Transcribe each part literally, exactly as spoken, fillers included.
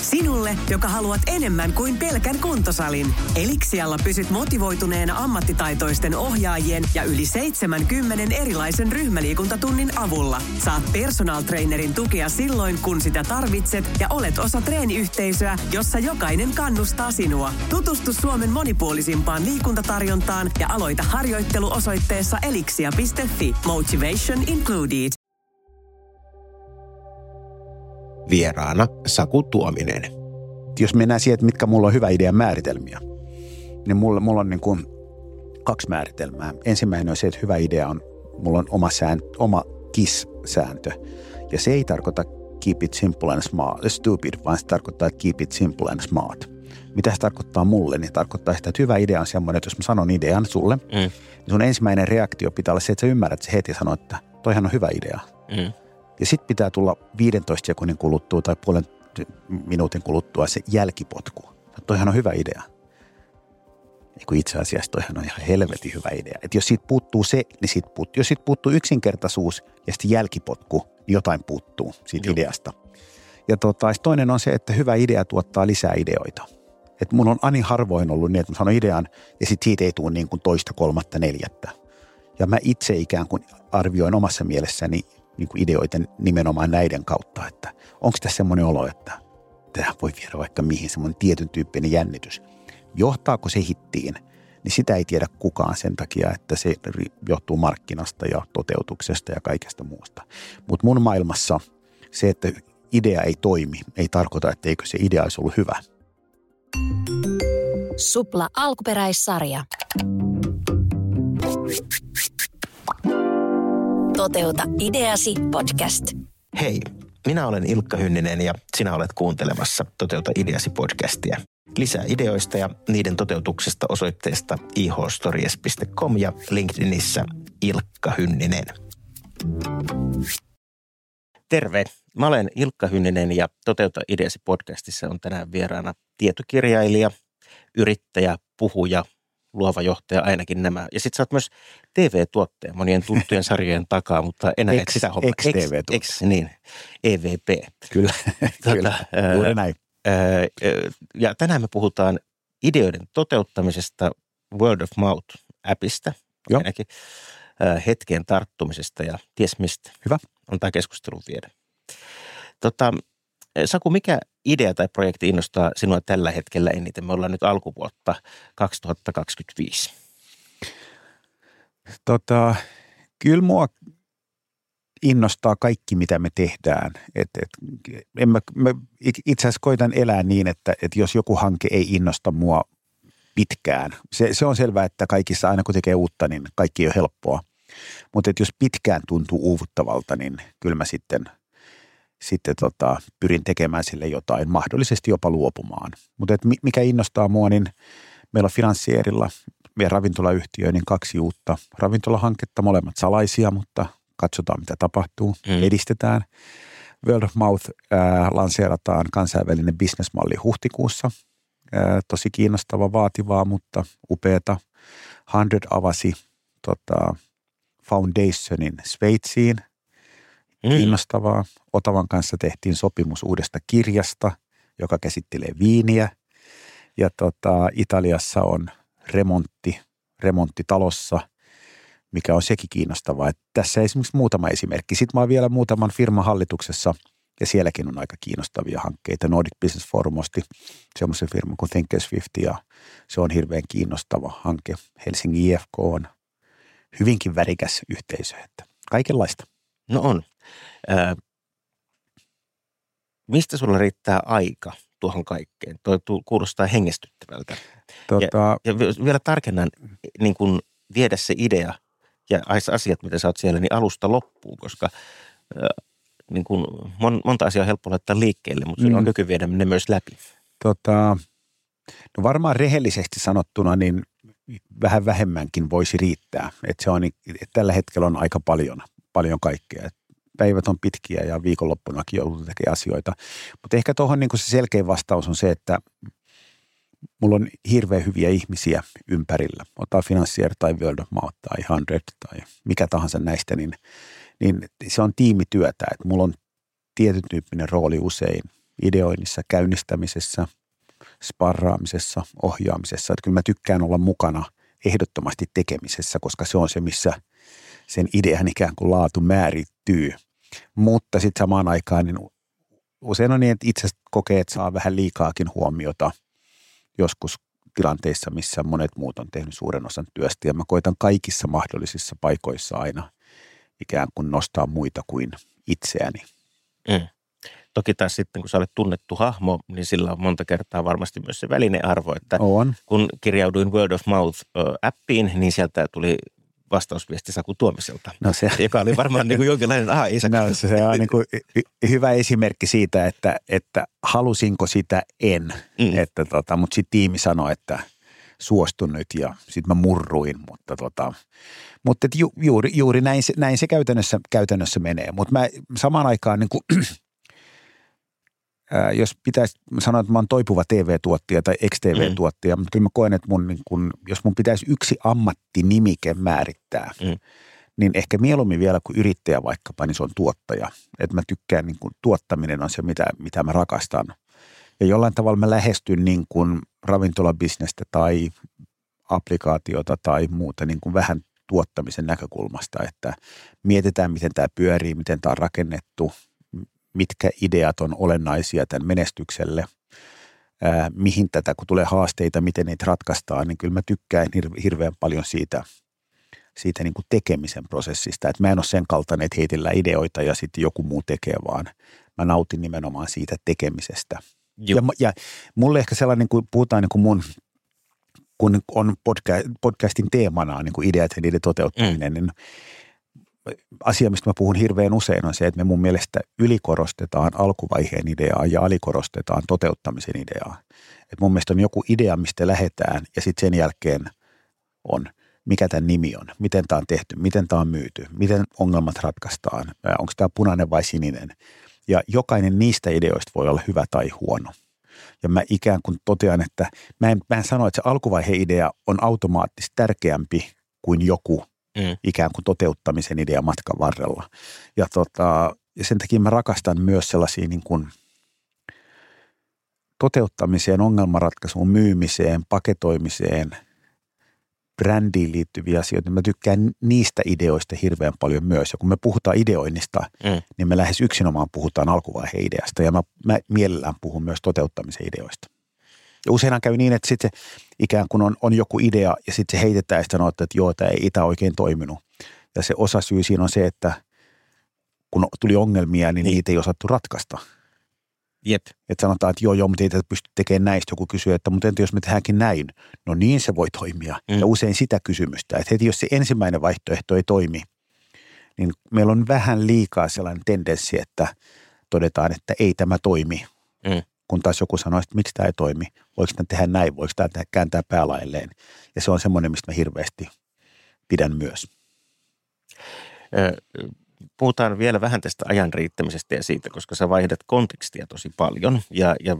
Sinulle, joka haluat enemmän kuin pelkän kuntosalin. Elixialla pysyt motivoituneena ammattitaitoisten ohjaajien ja yli seitsemänkymmentä erilaisen ryhmäliikuntatunnin avulla. Saat personal trainerin tukea silloin, kun sitä tarvitset ja olet osa treeniyhteisöä, jossa jokainen kannustaa sinua. Tutustu Suomen monipuolisimpaan liikuntatarjontaan ja aloita harjoittelu osoitteessa elixia piste fi. Motivation included. Vieraana Saku Tuominen. Jos mennään siihen, että mitkä mulla on hyvä idean määritelmiä, niin mulla, mulla on niin kuin kaksi määritelmää. Ensimmäinen on se, että hyvä idea on, mulla on oma, sään, oma K I S-sääntö. Ja se ei tarkoita keep it simple and smart, stupid, vaan se tarkoittaa, että keep it simple and smart. Mitä se tarkoittaa mulle? Niin tarkoittaa sitä, että hyvä idea on semmoinen, että jos mä sanon idean sulle, mm. niin sun ensimmäinen reaktio pitää olla se, että sä ymmärrät se heti ja sanoo, että toihan on hyvä idea. Mm. Ja sitten pitää tulla viidentoista sekunnin kuluttua tai puolen minuutin kuluttua se jälkipotku. Toihan on hyvä idea. Eiku itse asiassa toihan on ihan helvetin hyvä idea. Että jos siitä puuttuu se, niin siitä puuttuu. Jos siitä puuttuu yksinkertaisuus ja sitten jälkipotku, niin jotain puuttuu siitä Joo. ideasta. Ja tota, toinen on se, että hyvä idea tuottaa lisää ideoita. Että mun on ani harvoin ollut niin, että mä sanon idean ja sitten siitä ei tule niin kuin toista, kolmatta, neljättä. Ja mä itse ikään kuin arvioin omassa mielessäni niin kuin ideoita nimenomaan näiden kautta, että onko tässä semmoinen olo, että tähän voi viedä vaikka mihin semmoinen tietyn tyyppinen jännitys. Johtaako se hittiin, niin sitä ei tiedä kukaan sen takia, että se johtuu markkinasta ja toteutuksesta ja kaikesta muusta. Mutta mun maailmassa se, että idea ei toimi, ei tarkoita, että eikö se idea olisi ollut hyvä. Supla alkuperäissarja. Toteuta ideasi podcast. Hei, minä olen Ilkka Hynninen ja sinä olet kuuntelemassa Toteuta ideasi podcastia. Lisää ideoista ja niiden toteutuksesta osoitteesta i h stories piste com ja LinkedInissä Ilkka Hynninen. Terve, mä olen Ilkka Hynninen ja Toteuta ideasi podcastissa on tänään vieraana tietokirjailija, yrittäjä, puhuja, luova johtaja, ainakin nämä. Ja sit sä oot myös T V-tuottaja monien tuttujen sarjojen takaa, mutta enää et sitä hommaa. Ex-T V-tuottaja. Niin, E V P. Kyllä, tuota, kyllä, juuri näin. Ja tänään me puhutaan ideoiden toteuttamisesta, Word of Mouth-appista, Joo. ainakin hetkeen tarttumisesta ja ties mistä. Hyvä. On tämä keskustelu viedä. Tota, Saku, mikä idea tai projekti innostaa sinua tällä hetkellä eniten? Me ollaan nyt alkuvuotta kaksituhattakaksikymmentäviisi. Tota, kyllä mua innostaa kaikki, mitä me tehdään. Et, et, en mä, mä itse asiassa koitan elää niin, että et jos joku hanke ei innosta mua pitkään. Se, se on selvää, että kaikissa aina kun tekee uutta, niin kaikki ei ole helppoa. Mutta jos pitkään tuntuu uuvuttavalta, niin kyllä mä sitten, sitten tota, pyrin tekemään sille jotain, mahdollisesti jopa luopumaan. Mutta mikä innostaa mua, niin meillä on Finanssierilla, meidän ravintolayhtiö, niin kaksi uutta ravintolahanketta, molemmat salaisia, mutta katsotaan mitä tapahtuu, mm. edistetään. Word of Mouth äh, lanseerataan kansainvälinen bisnesmalli huhtikuussa. Äh, tosi kiinnostava, vaativaa, mutta upeata. Hundred avasi tota, Foundationin Sveitsiin. Mm. Kiinnostavaa. Otavan kanssa tehtiin sopimus uudesta kirjasta, joka käsittelee viiniä. Ja tota, Italiassa on remontti, remontti talossa, mikä on sekin kiinnostavaa. Että tässä esimerkiksi muutama esimerkki. Sitten mä oon vielä muutaman firman hallituksessa, ja sielläkin on aika kiinnostavia hankkeita. Nordic Business Forum osti semmoisen firman kuin Thinkers viisikymmentä, ja se on hirveän kiinnostava hanke. Helsingin I F K on hyvinkin värikäs yhteisö, että kaikenlaista. No on. Äh, mistä sulla riittää aika tuohon kaikkeen? Tuo kuulostaa hengestyttävältä. Tota, ja, ja vielä tarkennan niin kun viedä se idea ja asiat, mitä sä oot siellä, niin alusta loppuun, koska äh, niin kun mon, monta asiaa on helppo laittaa liikkeelle, mutta mm. on kyky viedä ne myös läpi. Tota, no varmaan rehellisesti sanottuna, niin vähän vähemmänkin voisi riittää. Että se on, että tällä hetkellä on aika paljon, paljon kaikkea. Päivät on pitkiä ja viikonloppunakin joutuu tekemään asioita. Mutta ehkä tuohon niin se selkeä vastaus on se, että mulla on hirveän hyviä ihmisiä ympärillä. Ottaa Finanssier tai World of Mouth tai Hundred tai mikä tahansa näistä, niin, niin se on tiimityötä. Että mulla on tietyn tyyppinen rooli usein ideoinnissa, käynnistämisessä, sparraamisessa, ohjaamisessa. Että kyllä mä tykkään olla mukana ehdottomasti tekemisessä, koska se on se, missä sen idean ikään kuin laatu määrittyy. Mutta sitten samaan aikaan niin usein on niin, että itse kokee, että saa vähän liikaakin huomiota joskus tilanteissa, missä monet muut on tehnyt suuren osan työstä. Ja mä koitan kaikissa mahdollisissa paikoissa aina ikään kuin nostaa muita kuin itseäni. Mm. Toki taas sitten, kun sä olet tunnettu hahmo, niin sillä on monta kertaa varmasti myös se välinearvo, että on. Kun kirjauduin Word of Mouth-appiin, niin sieltä tuli vastausviesti Saku Tuomiselta, no se, joka oli varmaan niin kuin jonkinlainen aha, isä. No se on niin kuin hyvä esimerkki siitä, että, että halusinko sitä en, mm. että tota, mutta sitten tiimi sanoi, että suostun nyt ja sitten mä murruin, mutta tota, mutta ju, juuri, juuri näin, se, näin se käytännössä, käytännössä menee, mutta mä samaan aikaan niin kuin Ää, jos pitäisi sanoa, että mä oon toipuva T V-tuottaja tai ex-T V-tuottaja, mm. mutta kyllä mä koen, että mun, niin kun, jos mun pitäisi yksi ammattinimike määrittää, mm. niin ehkä mieluummin vielä kuin yrittäjä vaikkapa, niin se on tuottaja. Että mä tykkään, niin kun, tuottaminen on se, mitä, mitä mä rakastan. Ja jollain tavalla mä lähestyn niin kuin ravintolabisnestä tai applikaatiota tai muuta niin kuin vähän tuottamisen näkökulmasta, että mietitään, miten tämä pyörii, miten tämä on rakennettu, mitkä ideat on olennaisia tämän menestykselle, ää, mihin tätä, kun tulee haasteita, miten niitä ratkaistaan, niin kyllä mä tykkään hir- hirveän paljon siitä, siitä niin kuin tekemisen prosessista. Että mä en ole sen kaltainen, että heitellään ideoita ja sitten joku muu tekee, vaan mä nautin nimenomaan siitä tekemisestä. Ja, ja mulle ehkä sellainen, kun puhutaan niin kuin mun, kun on podcast, podcastin teemana niin kuin ideat ja niiden toteuttaminen, mm. niin asia, mistä mä puhun hirveän usein, on se, että me mun mielestä ylikorostetaan alkuvaiheen ideaa ja alikorostetaan toteuttamisen ideaa. Et mun mielestä on joku idea, mistä lähdetään ja sitten sen jälkeen on, mikä tämän nimi on, miten tämä on tehty, miten tämä on myyty, miten ongelmat ratkaistaan, onko tämä punainen vai sininen. Ja jokainen niistä ideoista voi olla hyvä tai huono. Ja mä ikään kuin totean, että mä en, mä en sano, että se alkuvaiheen idea on automaattisesti tärkeämpi kuin joku Mm. ikään kuin toteuttamisen idea matkan varrella. Ja, tota, ja sen takia mä rakastan myös sellaisia niin kuin toteuttamiseen, ongelmanratkaisuun, myymiseen, paketoimiseen, brändiin liittyviä asioita. Mä tykkään niistä ideoista hirveän paljon myös. Ja kun me puhutaan ideoinnista, mm. niin me lähes yksinomaan puhutaan alkuvaiheen ideasta. Ja mä, mä mielellään puhun myös toteuttamisen ideoista. Ja useinhan käy niin, että sitten ikään kuin on, on joku idea ja sitten se heitetään ja sanoo, että joo, tämä ei itä oikein toiminut. Ja se osasyy siinä on se, että kun tuli ongelmia, niin, niin. niitä ei osattu ratkaista. Jep. Että sanotaan, että joo, joo, mutta ei tätä pysty tekemään näistä. Joku kysyy, että mutta entä jos me tehdäänkin näin? No niin se voi toimia. Mm. Ja usein sitä kysymystä, että heti jos se ensimmäinen vaihtoehto ei toimi, niin meillä on vähän liikaa sellainen tendenssi, että todetaan, että ei tämä toimi. Mm. Kun taas joku sanoo, että miksi tämä ei toimi, voiko tämä tehdä näin, voiko tämä kääntää päälailleen. Ja se on semmoinen, mistä mä hirveästi pidän myös. Puhutaan vielä vähän tästä ajan riittämisestä ja siitä, koska sä vaihdat kontekstia tosi paljon. Ja, ja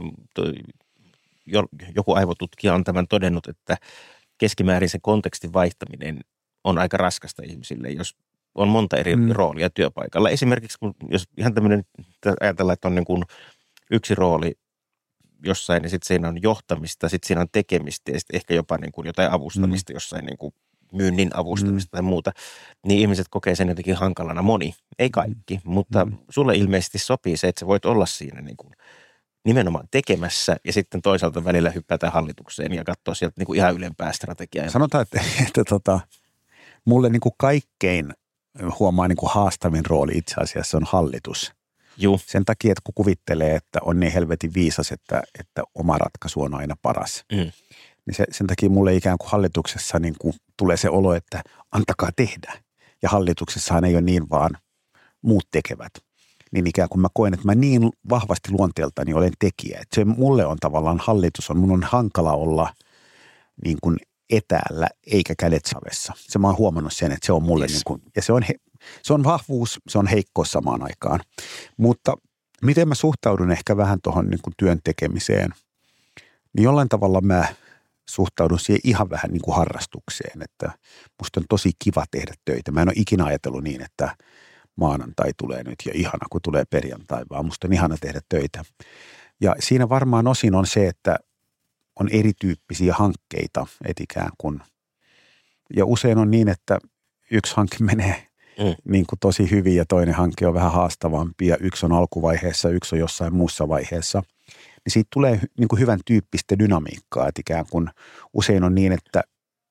joku aivotutkija on tämän todennut, että keskimäärin se kontekstin vaihtaminen on aika raskasta ihmisille, jos on monta eri mm. roolia työpaikalla. Esimerkiksi, kun jos ihan tämmöinen, ajatellaan, että on niin kuin yksi rooli jossain, niin sitten siinä on johtamista, sitten siinä on tekemistä ja sitten ehkä jopa niin kuin jotain avustamista mm. jossain niin kuin myynnin avustamista mm. tai muuta, niin ihmiset kokee sen jotenkin hankalana. Moni, ei kaikki, mm. mutta mm. sulle ilmeisesti sopii se, että sä voit olla siinä niin kuin nimenomaan tekemässä ja sitten toisaalta välillä hyppätä hallitukseen ja katsoa sieltä niin kuin ihan ylempää strategiaa. Sanotaan, että, että tota, mulle niin kuin kaikkein huomaa niin kuin haastavin rooli itse asiassa on hallitus. Juh. Sen takia, että kun kuvittelee, että on niin helvetin viisas, että, että oma ratkaisu on aina paras. Mm. Niin se, sen takia mulle ikään kuin hallituksessa niin kuin tulee se olo, että antakaa tehdä. Ja hallituksessahan ei ole niin, vaan muut tekevät. Niin ikään kuin mä koen, että mä niin vahvasti luonteeltani olen tekijä. Että se mulle on tavallaan hallitus, on mun on hankala olla niin kuin etäällä eikä kädet savessa. Se mä oon huomannut sen, että se on mulle yes. niin kuin, ja se on, he, se on vahvuus, se on heikkous samaan aikaan. Mutta miten mä suhtaudun ehkä vähän tuohon niin kuin työn tekemiseen, niin jollain tavalla mä suhtaudun siihen ihan vähän niin kuin harrastukseen, että musta on tosi kiva tehdä töitä. Mä en ole ikinä ajatellut niin, että maanantai tulee nyt ja ihana, kun tulee perjantai, vaan musta on ihana tehdä töitä. Ja siinä varmaan osin on se, että on erityyppisiä hankkeita, et ikään kuin. Ja usein on niin, että yksi hanke menee mm. niin kuin tosi hyvin ja toinen hanke on vähän haastavampi ja yksi on alkuvaiheessa, yksi on jossain muussa vaiheessa. Niin siitä tulee niin kuin hyvän tyyppistä dynamiikkaa, että ikään kuin usein on niin, että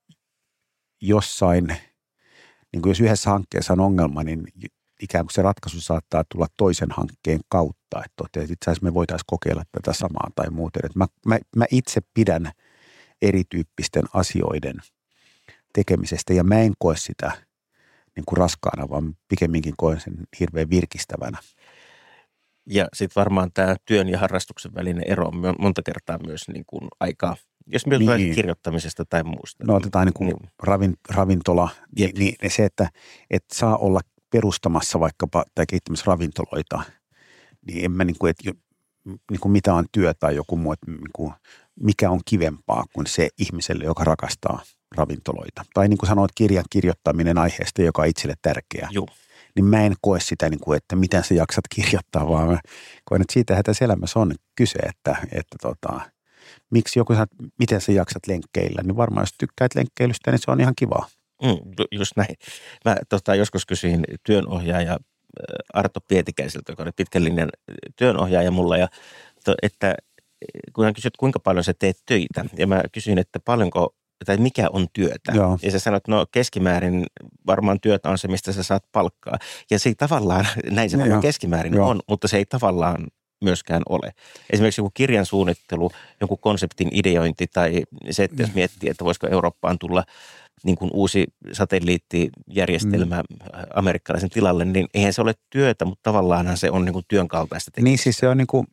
jossain, niin kuin jos yhdessä hankkeessa on ongelma, niin ikään kuin se ratkaisu saattaa tulla toisen hankkeen kautta, että itse asiassa me voitaisiin kokeilla tätä samaa tai muuten. Että mä, mä, mä itse pidän erityyppisten asioiden tekemisestä ja mä en koe sitä niin kuin raskaana, vaan pikemminkin koen sen hirveän virkistävänä. Ja sitten varmaan tämä työn ja harrastuksen välinen ero on monta kertaa myös niin kuin aika, jos mietitään niin kirjoittamisesta tai muusta. No otetaan niin kuin niin. Ravin, ravintola, niin, niin se, että et saa olla perustamassa vaikkapa tai kehittämässä ravintoloita, niin en mä niin kuin, että niin kuin mitä on työ tai joku muu, että niin kuin, mikä on kivempaa kuin se ihmiselle, joka rakastaa ravintoloita. Tai niin kuin sanoit, kirjan kirjoittaminen aiheesta, joka on itselle tärkeä. Joo. Niin mä en koe sitä, niin kuin, että miten sä jaksat kirjoittaa, vaan mä koen, että siitähän tässä elämässä on kyse, että, että tota, miksi joku sanoo, miten sä jaksat lenkkeillä, niin varmaan jos tykkäät lenkkeilystä, niin se on ihan kivaa. Mm, just näin. Mä tota, joskus kysyin työnohjaaja Arto Pietikäiseltä, joka oli pitkän linjan työnohjaaja mulla, ja to, että kun hän kysyi, että kuinka paljon sä teet töitä, ja mä kysyin, että paljonko tai mikä on työtä. Joo. Ja sä sanoit, että no keskimäärin varmaan työtä on se, mistä sä saat palkkaa. Ja se ei tavallaan, näin se no, varmaan keskimäärin joo. on, mutta se ei tavallaan myöskään ole. Esimerkiksi joku kirjan suunnittelu, jonkun konseptin ideointi tai se, että jos miettii, että voisiko Eurooppaan tulla niin kuin uusi satelliittijärjestelmä mm. amerikkalaisen tilalle, niin eihän se ole työtä, mutta tavallaanhan se on niin kuin työn kaltaista tekemistä. Niin siis se on niin kuin,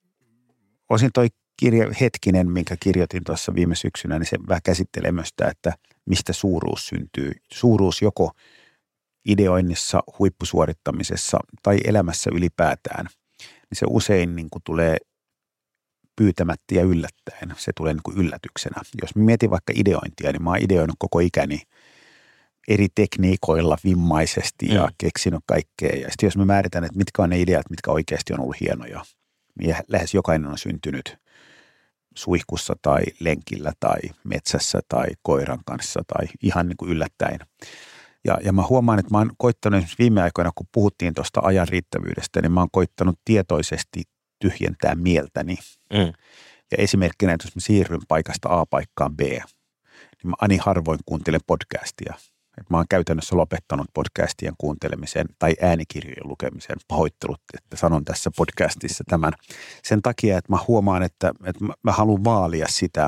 osin toi kirja Hetkinen, minkä kirjoitin tuossa viime syksynä, niin se vähän käsittelee myös sitä, että mistä suuruus syntyy. Suuruus joko ideoinnissa, huippusuorittamisessa tai elämässä ylipäätään, niin se usein niin kuin tulee pyytämättä ja yllättäen. Se tulee niin kuin yllätyksenä. Jos mietin vaikka ideointia, niin mä oon ideoinut koko ikäni eri tekniikoilla vimmaisesti ja mm. keksinyt kaikkea. Ja sitten jos mä määritän, että mitkä on ne ideat, mitkä oikeasti on ollut hienoja, niin lähes jokainen on syntynyt suihkussa tai lenkillä tai metsässä tai koiran kanssa tai ihan niin kuin yllättäen. Ja, ja mä huomaan, että mä oon koittanut esimerkiksi viime aikoina, kun puhuttiin tuosta ajan riittävyydestä, niin mä oon koittanut tietoisesti tyhjentää mieltäni. Mm. Ja esimerkkinä, että jos mä siirryn paikasta A paikkaan B, niin mä ani harvoin kuuntelen podcastia. Et mä oon käytännössä lopettanut podcastien kuuntelemisen tai äänikirjojen lukemisen. Pahoittelut, että sanon tässä podcastissa tämän. Sen takia, että mä huomaan, että, että mä haluan vaalia sitä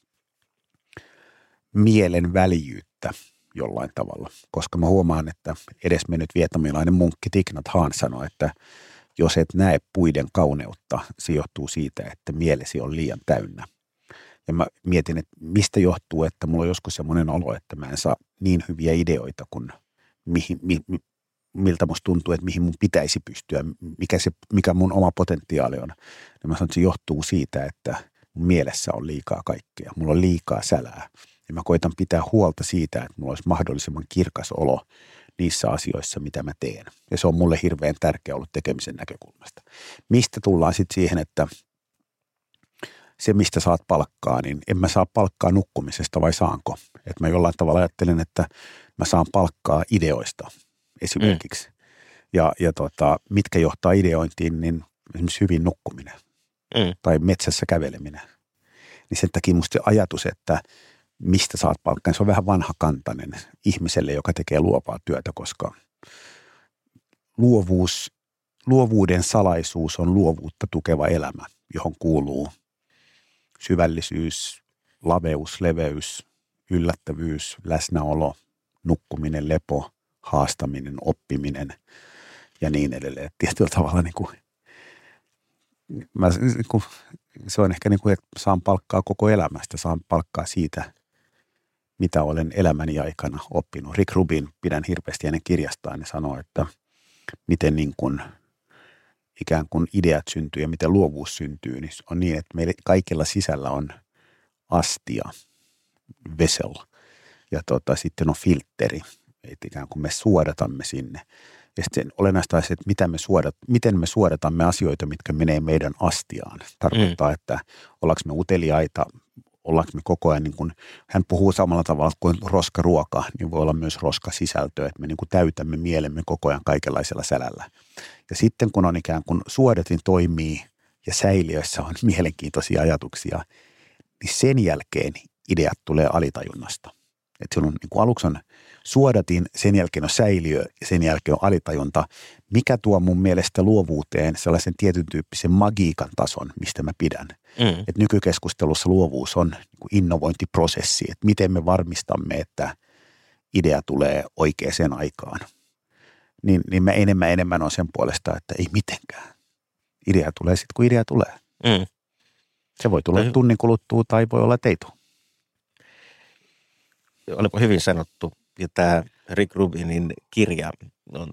mielen väljyyttä jollain tavalla. Koska mä huomaan, että edesmennyt vietnamilainen munkki Thich Nhat Hanh sanoi, että jos et näe puiden kauneutta, se johtuu siitä, että mielesi on liian täynnä. Ja mä mietin, että mistä johtuu, että mulla on joskus semmoinen olo, että mä en saa niin hyviä ideoita kuin mihin, mi, miltä musta tuntuu, että mihin mun pitäisi pystyä, mikä, se, mikä mun oma potentiaali on. Ja mä sanon, että se johtuu siitä, että mun mielessä on liikaa kaikkea. Mulla on liikaa sälää. Ja mä koitan pitää huolta siitä, että mulla olisi mahdollisimman kirkas olo niissä asioissa, mitä mä teen. Ja se on mulle hirveän tärkeä ollut tekemisen näkökulmasta. Mistä tullaan sitten siihen, että se, mistä saat palkkaa, niin en mä saa palkkaa nukkumisesta vai saanko? Että mä jollain tavalla ajattelen, että mä saan palkkaa ideoista esimerkiksi. Mm. Ja, ja tota, mitkä johtaa ideointiin, niin esimerkiksi hyvin nukkuminen mm. tai metsässä käveleminen. Niin sen takia musta ajatus, että mistä saat palkkaa, niin se on vähän vanhakantainen ihmiselle, joka tekee luovaa työtä, koska luovuus, luovuuden salaisuus on luovuutta tukeva elämä, johon kuuluu syvällisyys, laveus, leveys, yllättävyys, läsnäolo, nukkuminen, lepo, haastaminen, oppiminen ja niin edelleen. Tietyllä tavalla niin kuin, mä, niin kuin, se on ehkä niin kuin, että saan palkkaa koko elämästä, saan palkkaa siitä, mitä olen elämäni aikana oppinut. Rick Rubin, pidän hirveästi hänen kirjastaan, ja sanoo, että miten niin kuin ikään kuin ideat syntyy ja miten luovuus syntyy, niin on niin, että meillä kaikilla sisällä on astia, vessel, ja tota, sitten on filtteri, että ikään kuin me suodatamme sinne. Ja sitten olennaista on se, että mitä me suodat, miten me suodatamme asioita, mitkä menee meidän astiaan. Tarkoittaa, mm. että ollaanko me uteliaita, ollaanko me koko ajan, niin kun hän puhuu samalla tavalla kuin roskaruoka, niin voi olla myös roskasisältöä, että me niin kuin täytämme mielemme koko ajan kaikenlaisella sälällä. Ja sitten kun on ikään kuin suodatin toimii ja säiliöissä on mielenkiintoisia ajatuksia, niin sen jälkeen ideat tulee alitajunnasta. Että silloin niin kuin aluksi on suodatin, sen jälkeen on säiliö ja sen jälkeen on alitajunta, mikä tuo mun mielestä luovuuteen sellaisen tietyn tyyppisen magiikan tason, mistä mä pidän. Mm. Että nykykeskustelussa luovuus on niin kuin innovointiprosessi, että miten me varmistamme, että idea tulee oikeaan aikaan. Niin, niin mä enemmän enemmän on sen puolesta, että ei mitenkään. Idea tulee sitten, kun idea tulee. Mm. Se voi tulla tunnin kuluttua tai voi olla teitu. Olipa hyvin sanottu. Ja tämä Rick Rubinin kirja on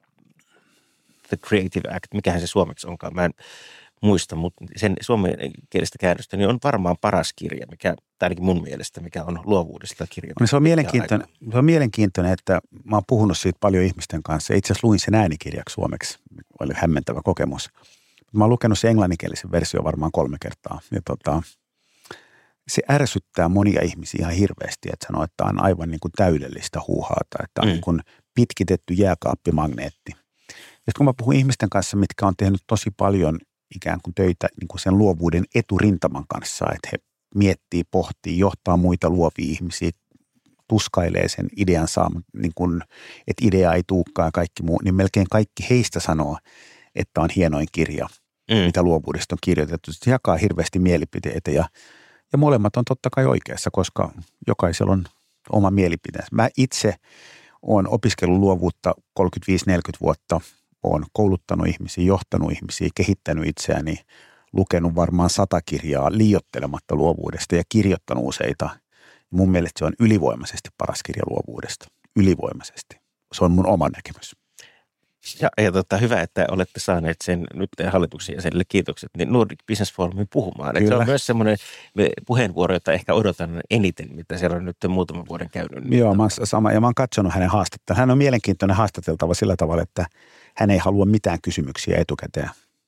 The Creative Act, mikähän se suomeksi onkaan, mä en muista, mutta sen suomenkielistä käännöstä niin on varmaan paras kirja, mikä, tai ainakin mun mielestä, mikä on luovuudesta kirjoitettu. Se on mielenkiintoinen, se on mielenkiintoinen, että mä oon puhunut siitä paljon ihmisten kanssa. Itse asiassa luin sen äänikirjaksi suomeksi, oli hämmentävä kokemus. Mä oon lukenut sen englanninkielisen versio varmaan kolme kertaa, ja tota, se ärsyttää monia ihmisiä ihan hirveästi, että sanoo, että on aivan niin kuin täydellistä huuhaata, että on mm. niin kuin pitkitetty jääkaappimagneetti. Ja kun mä puhun ihmisten kanssa, mitkä on tehnyt tosi paljon ikään kuin töitä niin kuin sen luovuuden eturintaman kanssa, että he miettii, pohtii, johtaa muita luovia ihmisiä, tuskailee sen idean saamaan, niin kuin, että idea ei tulekaan ja kaikki muu, niin melkein kaikki heistä sanoo, että on hienoin kirja, mm. mitä luovuudesta on kirjoitettu. Se jakaa hirveästi mielipiteitä ja Ja molemmat on totta kai oikeassa, koska jokaisella on oma mielipiteensä. Mä itse olen opiskellut luovuutta kolmekymmentäviisi neljäkymmentä vuotta. Olen kouluttanut ihmisiä, johtanut ihmisiä, kehittänyt itseäni, lukenut varmaan sata kirjaa liioittelematta luovuudesta ja kirjoittanut useita. Mun mielestä se on ylivoimaisesti paras kirja luovuudesta. Ylivoimaisesti. Se on mun oma näkemys. Ja, ja tota, hyvä, että olette saaneet sen nyt hallituksen jäsenille kiitokset niin Nordic Business Forumin puhumaan. Se on myös semmoinen puheenvuoro, jota ehkä odotan eniten, mitä siellä on nyt muutaman vuoden käynyt. Joo, mä sama, ja mä oon katsonut hänen haastattelun. Hän on mielenkiintoinen haastateltava sillä tavalla, että hän ei halua mitään kysymyksiä etukäteen.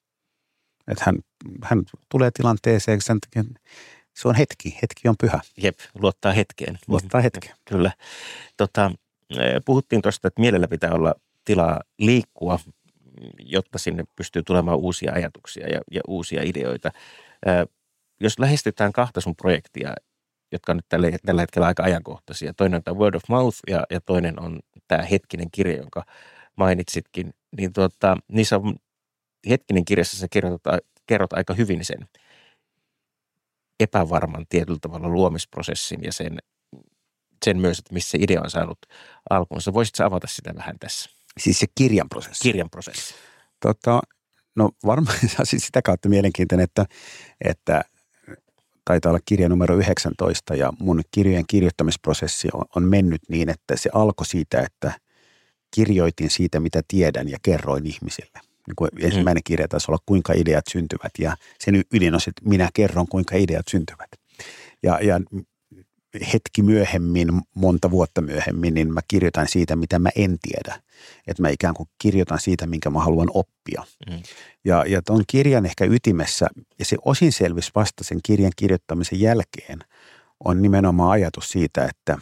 Että hän, hän tulee tilanteeseen, sen takia, se on hetki, hetki on pyhä. Jep, luottaa hetkeen. Luottaa hetkeen. Kyllä. Tota, puhuttiin tuosta, että mielellä pitää olla tilaa liikkua, jotta sinne pystyy tulemaan uusia ajatuksia ja, ja uusia ideoita. Ää, jos lähestytään kahta sun projektia, jotka on nyt tällä, tällä hetkellä aika ajankohtaisia, toinen on tämä Word of Mouth ja, ja toinen on tämä Hetkinen kirja, jonka mainitsitkin, niin tuota, niissä on Hetkinen kirjassa sä kerrot, kerrot aika hyvin sen epävarman tietyllä tavalla luomisprosessin ja sen, sen myös, että missä idea on saanut alkuunsa. Voisitko avata sitä vähän tässä? Siis se kirjan prosessi. Kirjan prosessi. Tota, no varmaan siis sitä kautta mielenkiintoinen, että, että taitaa olla kirja numero yhdeksäntoista ja mun kirjojen kirjoittamisprosessi on, on mennyt niin, että se alkoi siitä, että kirjoitin siitä, mitä tiedän ja kerroin ihmisille. Niin kuin ensimmäinen mm. kirja taisi olla, kuinka ideat syntyvät ja sen ydin on, että minä kerron, kuinka ideat syntyvät. Ja, ja hetki myöhemmin, monta vuotta myöhemmin, niin mä kirjoitan siitä, mitä mä en tiedä. Että mä ikään kuin kirjoitan siitä, minkä mä haluan oppia. Mm. Ja, ja ton kirjan ehkä ytimessä, ja se osin selvisi vasta sen kirjan kirjoittamisen jälkeen, on nimenomaan ajatus siitä, että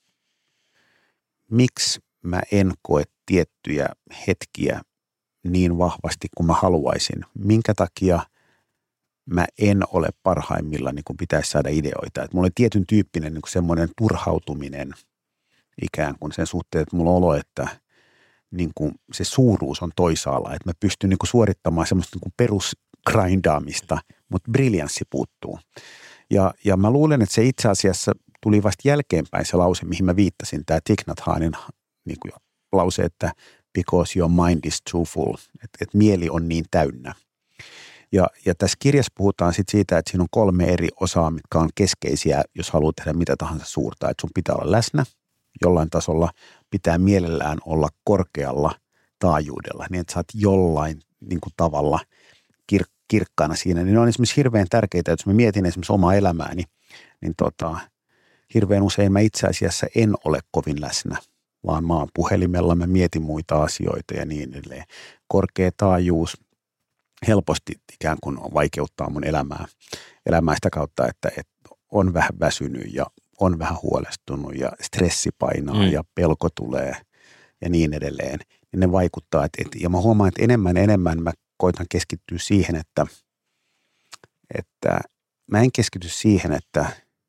miksi mä en koe tiettyjä hetkiä niin vahvasti kuin mä haluaisin. Minkä takia mä en ole parhaimmillaan, niin kuin pitäisi saada ideoita. Että mulla on tietyn tyyppinen niin kuin semmoinen turhautuminen ikään kuin sen suhteen, että mulla on olo, että niin kuin se suuruus on toisaalla. Että mä pystyn niin kuin suorittamaan semmoista niin kuin perusgrindaamista, mutta briljanssi puuttuu. Ja, ja mä luulen, että se itse asiassa tuli vasta jälkeenpäin se lause, mihin mä viittasin, tämä Thich Nhat Hanhin niin kuin lause, että because your mind is too full, että, että mieli on niin täynnä. Ja, ja tässä kirjassa puhutaan sit siitä, että siinä on kolme eri osaa, mitkä on keskeisiä, jos haluat tehdä mitä tahansa suurta. Että sun pitää olla läsnä jollain tasolla, pitää mielellään olla korkealla taajuudella, niin että sä oot jollain niin kuin tavalla kir- kirkkaana siinä. Niin ne on esimerkiksi hirveän tärkeitä, että jos mä mietin esimerkiksi omaa elämääni, niin tota, hirveän usein mä itse asiassa en ole kovin läsnä. vaan mä oon puhelimella, mä mietin muita asioita ja niin edelleen. Korkea taajuus helposti ikään kuin vaikeuttaa mun elämää, elämää sitä kautta, että, että on vähän väsynyt ja on vähän huolestunut ja stressi painaa mm. ja pelko tulee ja niin edelleen. Ja ne vaikuttaa, että, että, ja mä huomaan, että enemmän enemmän mä koitan keskittyä siihen, että, että mä en keskity siihen, että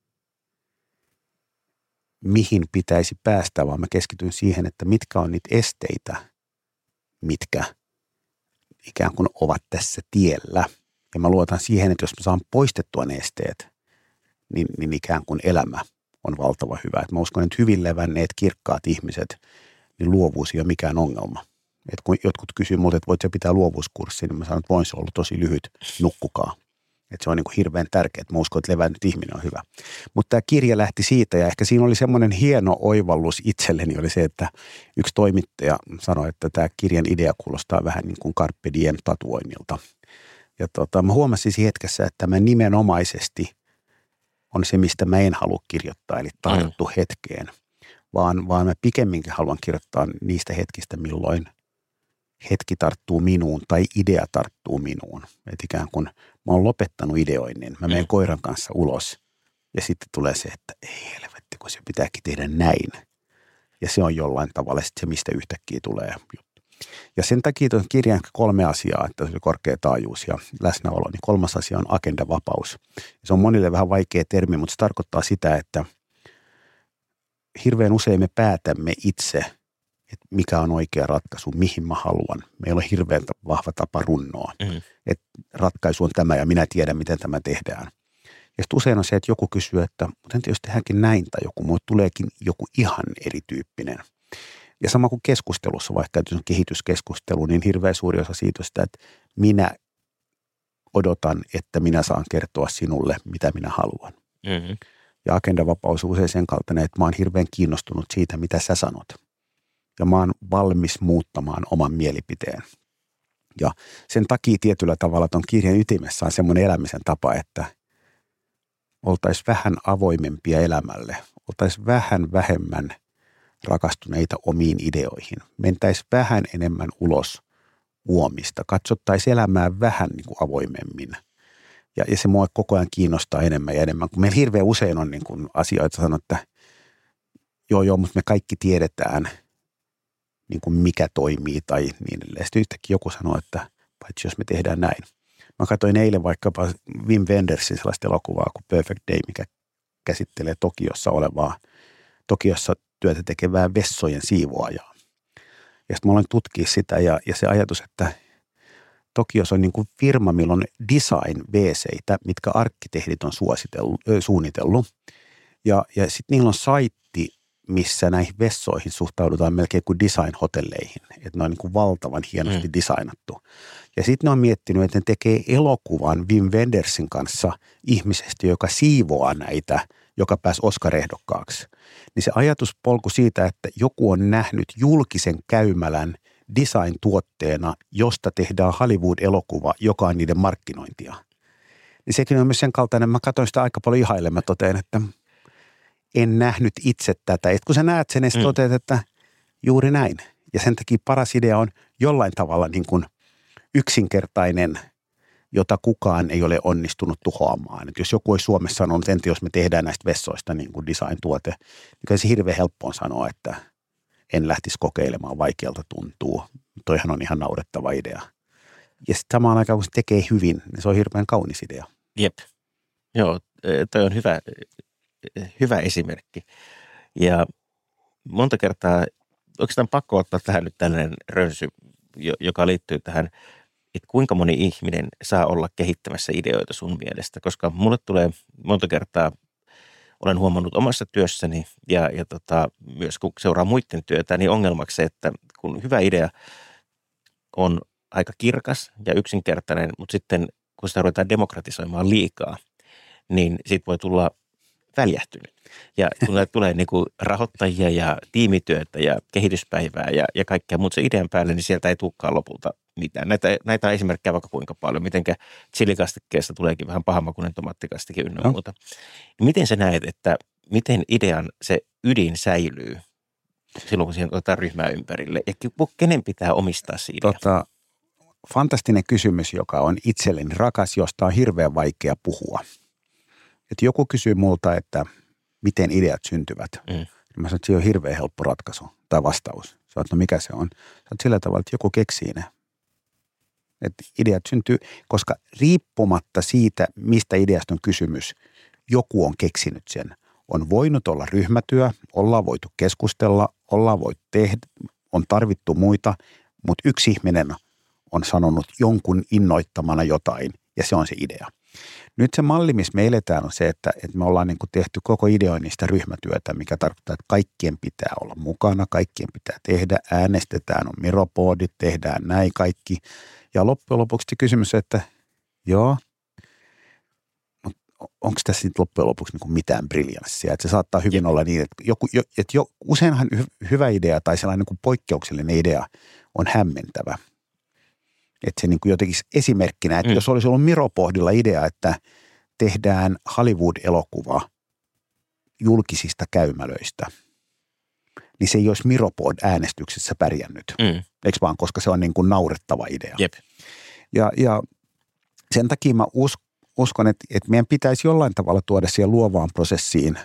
mihin pitäisi päästä, vaan mä keskityn siihen, että mitkä on niitä esteitä, mitkä ikään kuin ovat tässä tiellä. Ja mä luotan siihen, että jos mä saan poistettua ne esteet, niin, niin ikään kuin elämä on valtava hyvä. Et mä uskon, että hyvin levänneet, kirkkaat ihmiset, niin luovuus ei ole mikään ongelma. Et kun jotkut kysyy multa, että voit sä pitää luovuuskurssia, niin mä sanon, että voin, se on ollut tosi lyhyt, nukkukaa. Että se on niin kuin hirveän tärkeää, että mä uskon, että levännyt ihminen on hyvä. Mutta tämä kirja lähti siitä, ja ehkä siinä oli semmoinen hieno oivallus itselleni, oli se, että yksi toimittaja sanoi, että tämä kirjan idea kuulostaa vähän niin kuin Carpe Diem -tatuoinnilta. Ja tota, mä huomasin siinä hetkessä, että tämä nimenomaisesti on se, mistä mä en halua kirjoittaa, eli tarttu mm. hetkeen, vaan, vaan mä pikemminkin haluan kirjoittaa niistä hetkistä, milloin hetki tarttuu minuun tai idea tarttuu minuun. Että ikään kuin mä oon lopettanut ideoinnin, mä menen mm. koiran kanssa ulos ja sitten tulee se, että ei helvetti, kun se pitääkin tehdä näin. Ja se on jollain tavalla sitten se, mistä yhtäkkiä tulee juttu. Ja sen takia tuon kirjan kolme asiaa, että se oli korkea taajuus ja läsnäolo, niin kolmas asia on agendavapaus. Se on monille vähän vaikea termi, mutta se tarkoittaa sitä, että hirveän usein me päätämme itse, että mikä on oikea ratkaisu, mihin mä haluan. Meillä on hirveän vahva tapa runnoa, mm-hmm. että ratkaisu on tämä ja minä tiedän, miten tämä tehdään. Ja sitten usein on se, että joku kysyy, että mutta entä jos tehdäänkin näin tai joku, mulle tuleekin joku ihan erityyppinen. Ja sama kuin keskustelussa, vaikka jos on kehityskeskustelu, niin hirveän suuri osa siitä on sitä, että minä odotan, että minä saan kertoa sinulle, mitä minä haluan. Mm-hmm. Ja agendavapaus on usein sen kaltainen, että mä oon hirveän kiinnostunut siitä, mitä sä sanot. Ja mä oon valmis muuttamaan oman mielipiteen. Ja sen takia tietyllä tavalla ton kirjan ytimessä on semmoinen elämisen tapa, että oltaisiin vähän avoimempia elämälle. Oltaisiin vähän vähemmän rakastuneita omiin ideoihin. Mentäisiin vähän enemmän ulos uomista. Katsottaisiin elämää vähän niin kuin avoimemmin. Ja, ja se mua koko ajan kiinnostaa enemmän ja enemmän. Kun meillä hirveän usein on niin kuin asioita sanoa, että joo joo, mutta me kaikki tiedetään, niin kuin mikä toimii tai niin edelleen. Sitten yhtäkkiä joku sanoo, että paitsi jos me tehdään näin. Mä katsoin eilen vaikkapa Wim Wendersin sellaista elokuvaa kuin Perfect Day, mikä käsittelee Tokiossa olevaa, Tokiossa työtä tekevää vessojen siivoajaa. Ja sitten mä aloin tutkia sitä ja, ja se ajatus, että Tokiossa on niin kuin firma, millä on design-wcitä, mitkä arkkitehdit on suunnitellut. Ja, ja sitten niillä on saitti, missä näihin vessoihin suhtaudutaan melkein kuin design-hotelleihin. Että ne on niin kuin valtavan hienosti mm. designattu. Ja sitten ne on miettinyt, että ne tekee elokuvan Wim Wendersin kanssa ihmisestä, joka siivoaa näitä, joka pääsi Oscar-ehdokkaaksi. Niin se ajatuspolku siitä, että joku on nähnyt julkisen käymälän design-tuotteena, josta tehdään Hollywood-elokuva, joka on niiden markkinointia. Niin sekin on myös sen kaltainen, mä katsoin sitä aika paljon ihailen, mä totean, että en nähnyt itse tätä. Et kun sä näet sen, niin sä toteat, että juuri näin. Ja sen takia paras idea on jollain tavalla niin kuin yksinkertainen, jota kukaan ei ole onnistunut tuhoamaan. Et jos joku ei Suomessa sanonut, että entä jos me tehdään näistä vessoista niin kuin design-tuote, niin kyllä se hirveän helppo on sanoa, että en lähtisi kokeilemaan, vaikealta tuntuu. Toihan on ihan naurettava idea. Ja sitten samaan aikaan, kun se tekee hyvin, niin se on hirveän kaunis idea. Jep. Joo, toi on hyvä, hyvä esimerkki. Ja monta kertaa, oikeastaan pakko ottaa tähän nyt tällainen rönsy, joka liittyy tähän, että kuinka moni ihminen saa olla kehittämässä ideoita sun mielestä. Koska mulle tulee monta kertaa, olen huomannut omassa työssäni ja, ja tota, myös kun seuraa muiden työtä, niin ongelmaksi se, että kun hyvä idea on aika kirkas ja yksinkertainen, mutta sitten kun sitä ruvetaan demokratisoimaan liikaa, niin siitä voi tulla väljähtynyt. Ja kun tulee niin kuin rahoittajia ja tiimityötä ja kehityspäivää ja, ja kaikkea muuta se idean päälle, niin sieltä ei tulekaan lopulta mitään. Näitä, näitä on esimerkkejä vaikka kuinka paljon, mitenkä chilikastikkeesta tuleekin vähän pahamakuinen tomattikastike ynnä muuta. No. Miten sä näet, että miten idean se ydin säilyy silloin, kun siihen otetaan ryhmää ympärille? Ja kenen pitää omistaa siinä? Tota, fantastinen kysymys, joka on itselleni rakas, josta on hirveän vaikea puhua. Et joku kysyy multa, että miten ideat syntyvät. Mm. Mä sanon, että se on hirveän helppo ratkaisu tai vastaus. Sä oot, no mikä se on? Sä oot sillä tavalla, että joku keksii ne. Että ideat syntyy, koska riippumatta siitä, mistä ideasta on kysymys, joku on keksinyt sen. On voinut olla ryhmätyö, ollaan voitu keskustella, ollaan voitu tehdä, on tarvittu muita, mutta yksi ihminen on sanonut jonkun innoittamana jotain ja se on se idea. Nyt se malli, missä me eletään, on se, että, että me ollaan niin kuin tehty koko ideoinnista ryhmätyötä, mikä tarkoittaa, että kaikkien pitää olla mukana, kaikkien pitää tehdä, äänestetään, on miropoodit, tehdään näin kaikki. Ja loppujen lopuksi kysymys, että joo, mutta onko tässä nyt loppujen lopuksi niin kuin mitään briljanssia? Että se saattaa hyvin Jep. olla niin, että, joku, jo, että jo, useinhan hy, hyvä idea tai sellainen niin kuin poikkeuksellinen idea on hämmentävä. Että se niin kuin jotenkin esimerkkinä, että mm. jos olisi ollut miropohdilla idea, että tehdään Hollywood-elokuva julkisista käymälöistä, niin se ei olisi miropod-äänestyksessä pärjännyt. Mm. Eikö vaan, koska se on niin kuin naurettava idea. Jep. Ja, ja sen takia mä usk, uskon, että, että meidän pitäisi jollain tavalla tuoda siihen luovaan prosessiin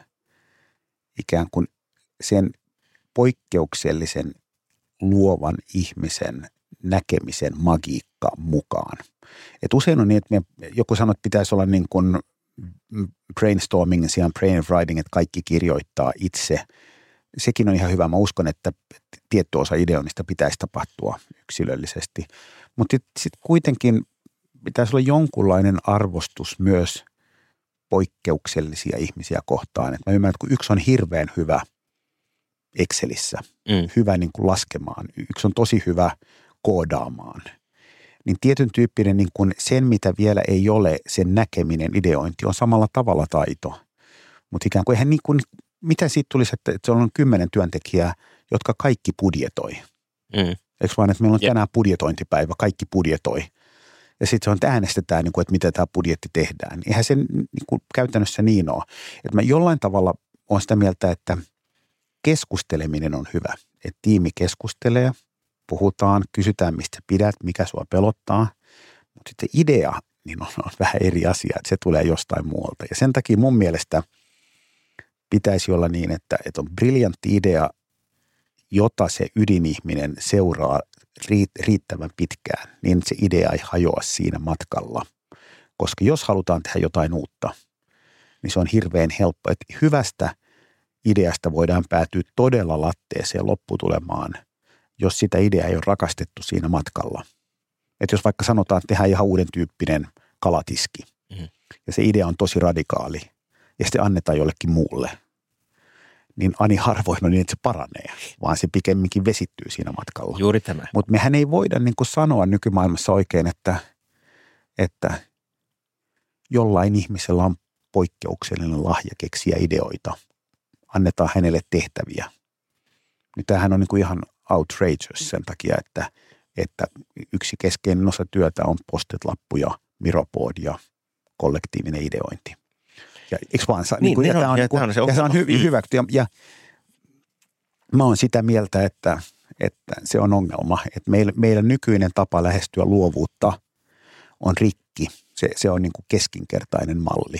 ikään kuin sen poikkeuksellisen luovan ihmisen näkemisen magiikka mukaan. Et usein on niin, että me, joku sanoo, että pitäisi olla niin kuin brainstorming sijaan brain writing, että kaikki kirjoittaa itse. Sekin on ihan hyvä. Mä uskon, että tietty osa ideoinnista pitäisi tapahtua yksilöllisesti. Mutta sitten sit kuitenkin pitäisi olla jonkunlainen arvostus myös poikkeuksellisia ihmisiä kohtaan. Et mä ymmärrän, että kun yksi on hirveän hyvä Excelissä, mm. hyvä niin kuin laskemaan, yksi on tosi hyvä koodaamaan, niin tietyn tyyppinen niin kuin sen, mitä vielä ei ole, sen näkeminen, ideointi on samalla tavalla taito. Mutta ikään kuin eihän niin kuin, mitä siitä tulisi, että se on kymmenen työntekijää, jotka kaikki budjetoi. Mm. Eikö vaan, että meillä on yep. tänään budjetointipäivä, kaikki budjetoi. Ja sitten se on, että äänestetään, niin kuin, että miten tämä budjetti tehdään. Eihän se niin kuin käytännössä niin ole. Että mä jollain tavalla olen sitä mieltä, että keskusteleminen on hyvä. Että tiimi keskustelee, puhutaan, kysytään mistä pidät, mikä sua pelottaa. Mutta sitten idea niin on, on vähän eri asia, että se tulee jostain muualta. Ja sen takia mun mielestä pitäisi olla niin, että, että on briljantti idea, jota se ydinihminen seuraa riittävän pitkään, niin se idea ei hajoa siinä matkalla. Koska jos halutaan tehdä jotain uutta, niin se on hirveän helppo. Että hyvästä ideasta voidaan päätyä todella latteeseen lopputulemaan, jos sitä ideaa ei ole rakastettu siinä matkalla. Että jos vaikka sanotaan, että tehdään ihan uuden tyyppinen kalatiski, mm-hmm. ja se idea on tosi radikaali, ja sitten annetaan jollekin muulle, niin ani harvoin on niin, että se paranee, vaan se pikemminkin vesittyy siinä matkalla. Juuri tämä. Mutta mehän ei voida niin kuin sanoa nykymaailmassa oikein, että, että jollain ihmisellä on poikkeuksellinen lahja keksiä ideoita. Annetaan hänelle tehtäviä. Niin tämähän on niin kuin ihan outrageous sen takia, että, että yksi keskeinen osa työtä on post-it-lappu ja miroboard ja kollektiivinen ideointi. Ja eikö vaan, niin, niin kuin, ja, tämä on, ja, niin on se, ja se on hy, hyvä. Ja, ja mä oon sitä mieltä, että, että se on ongelma. Että meillä, meidän nykyinen tapa lähestyä luovuutta on rikki. Se, se on niin kuin keskinkertainen malli.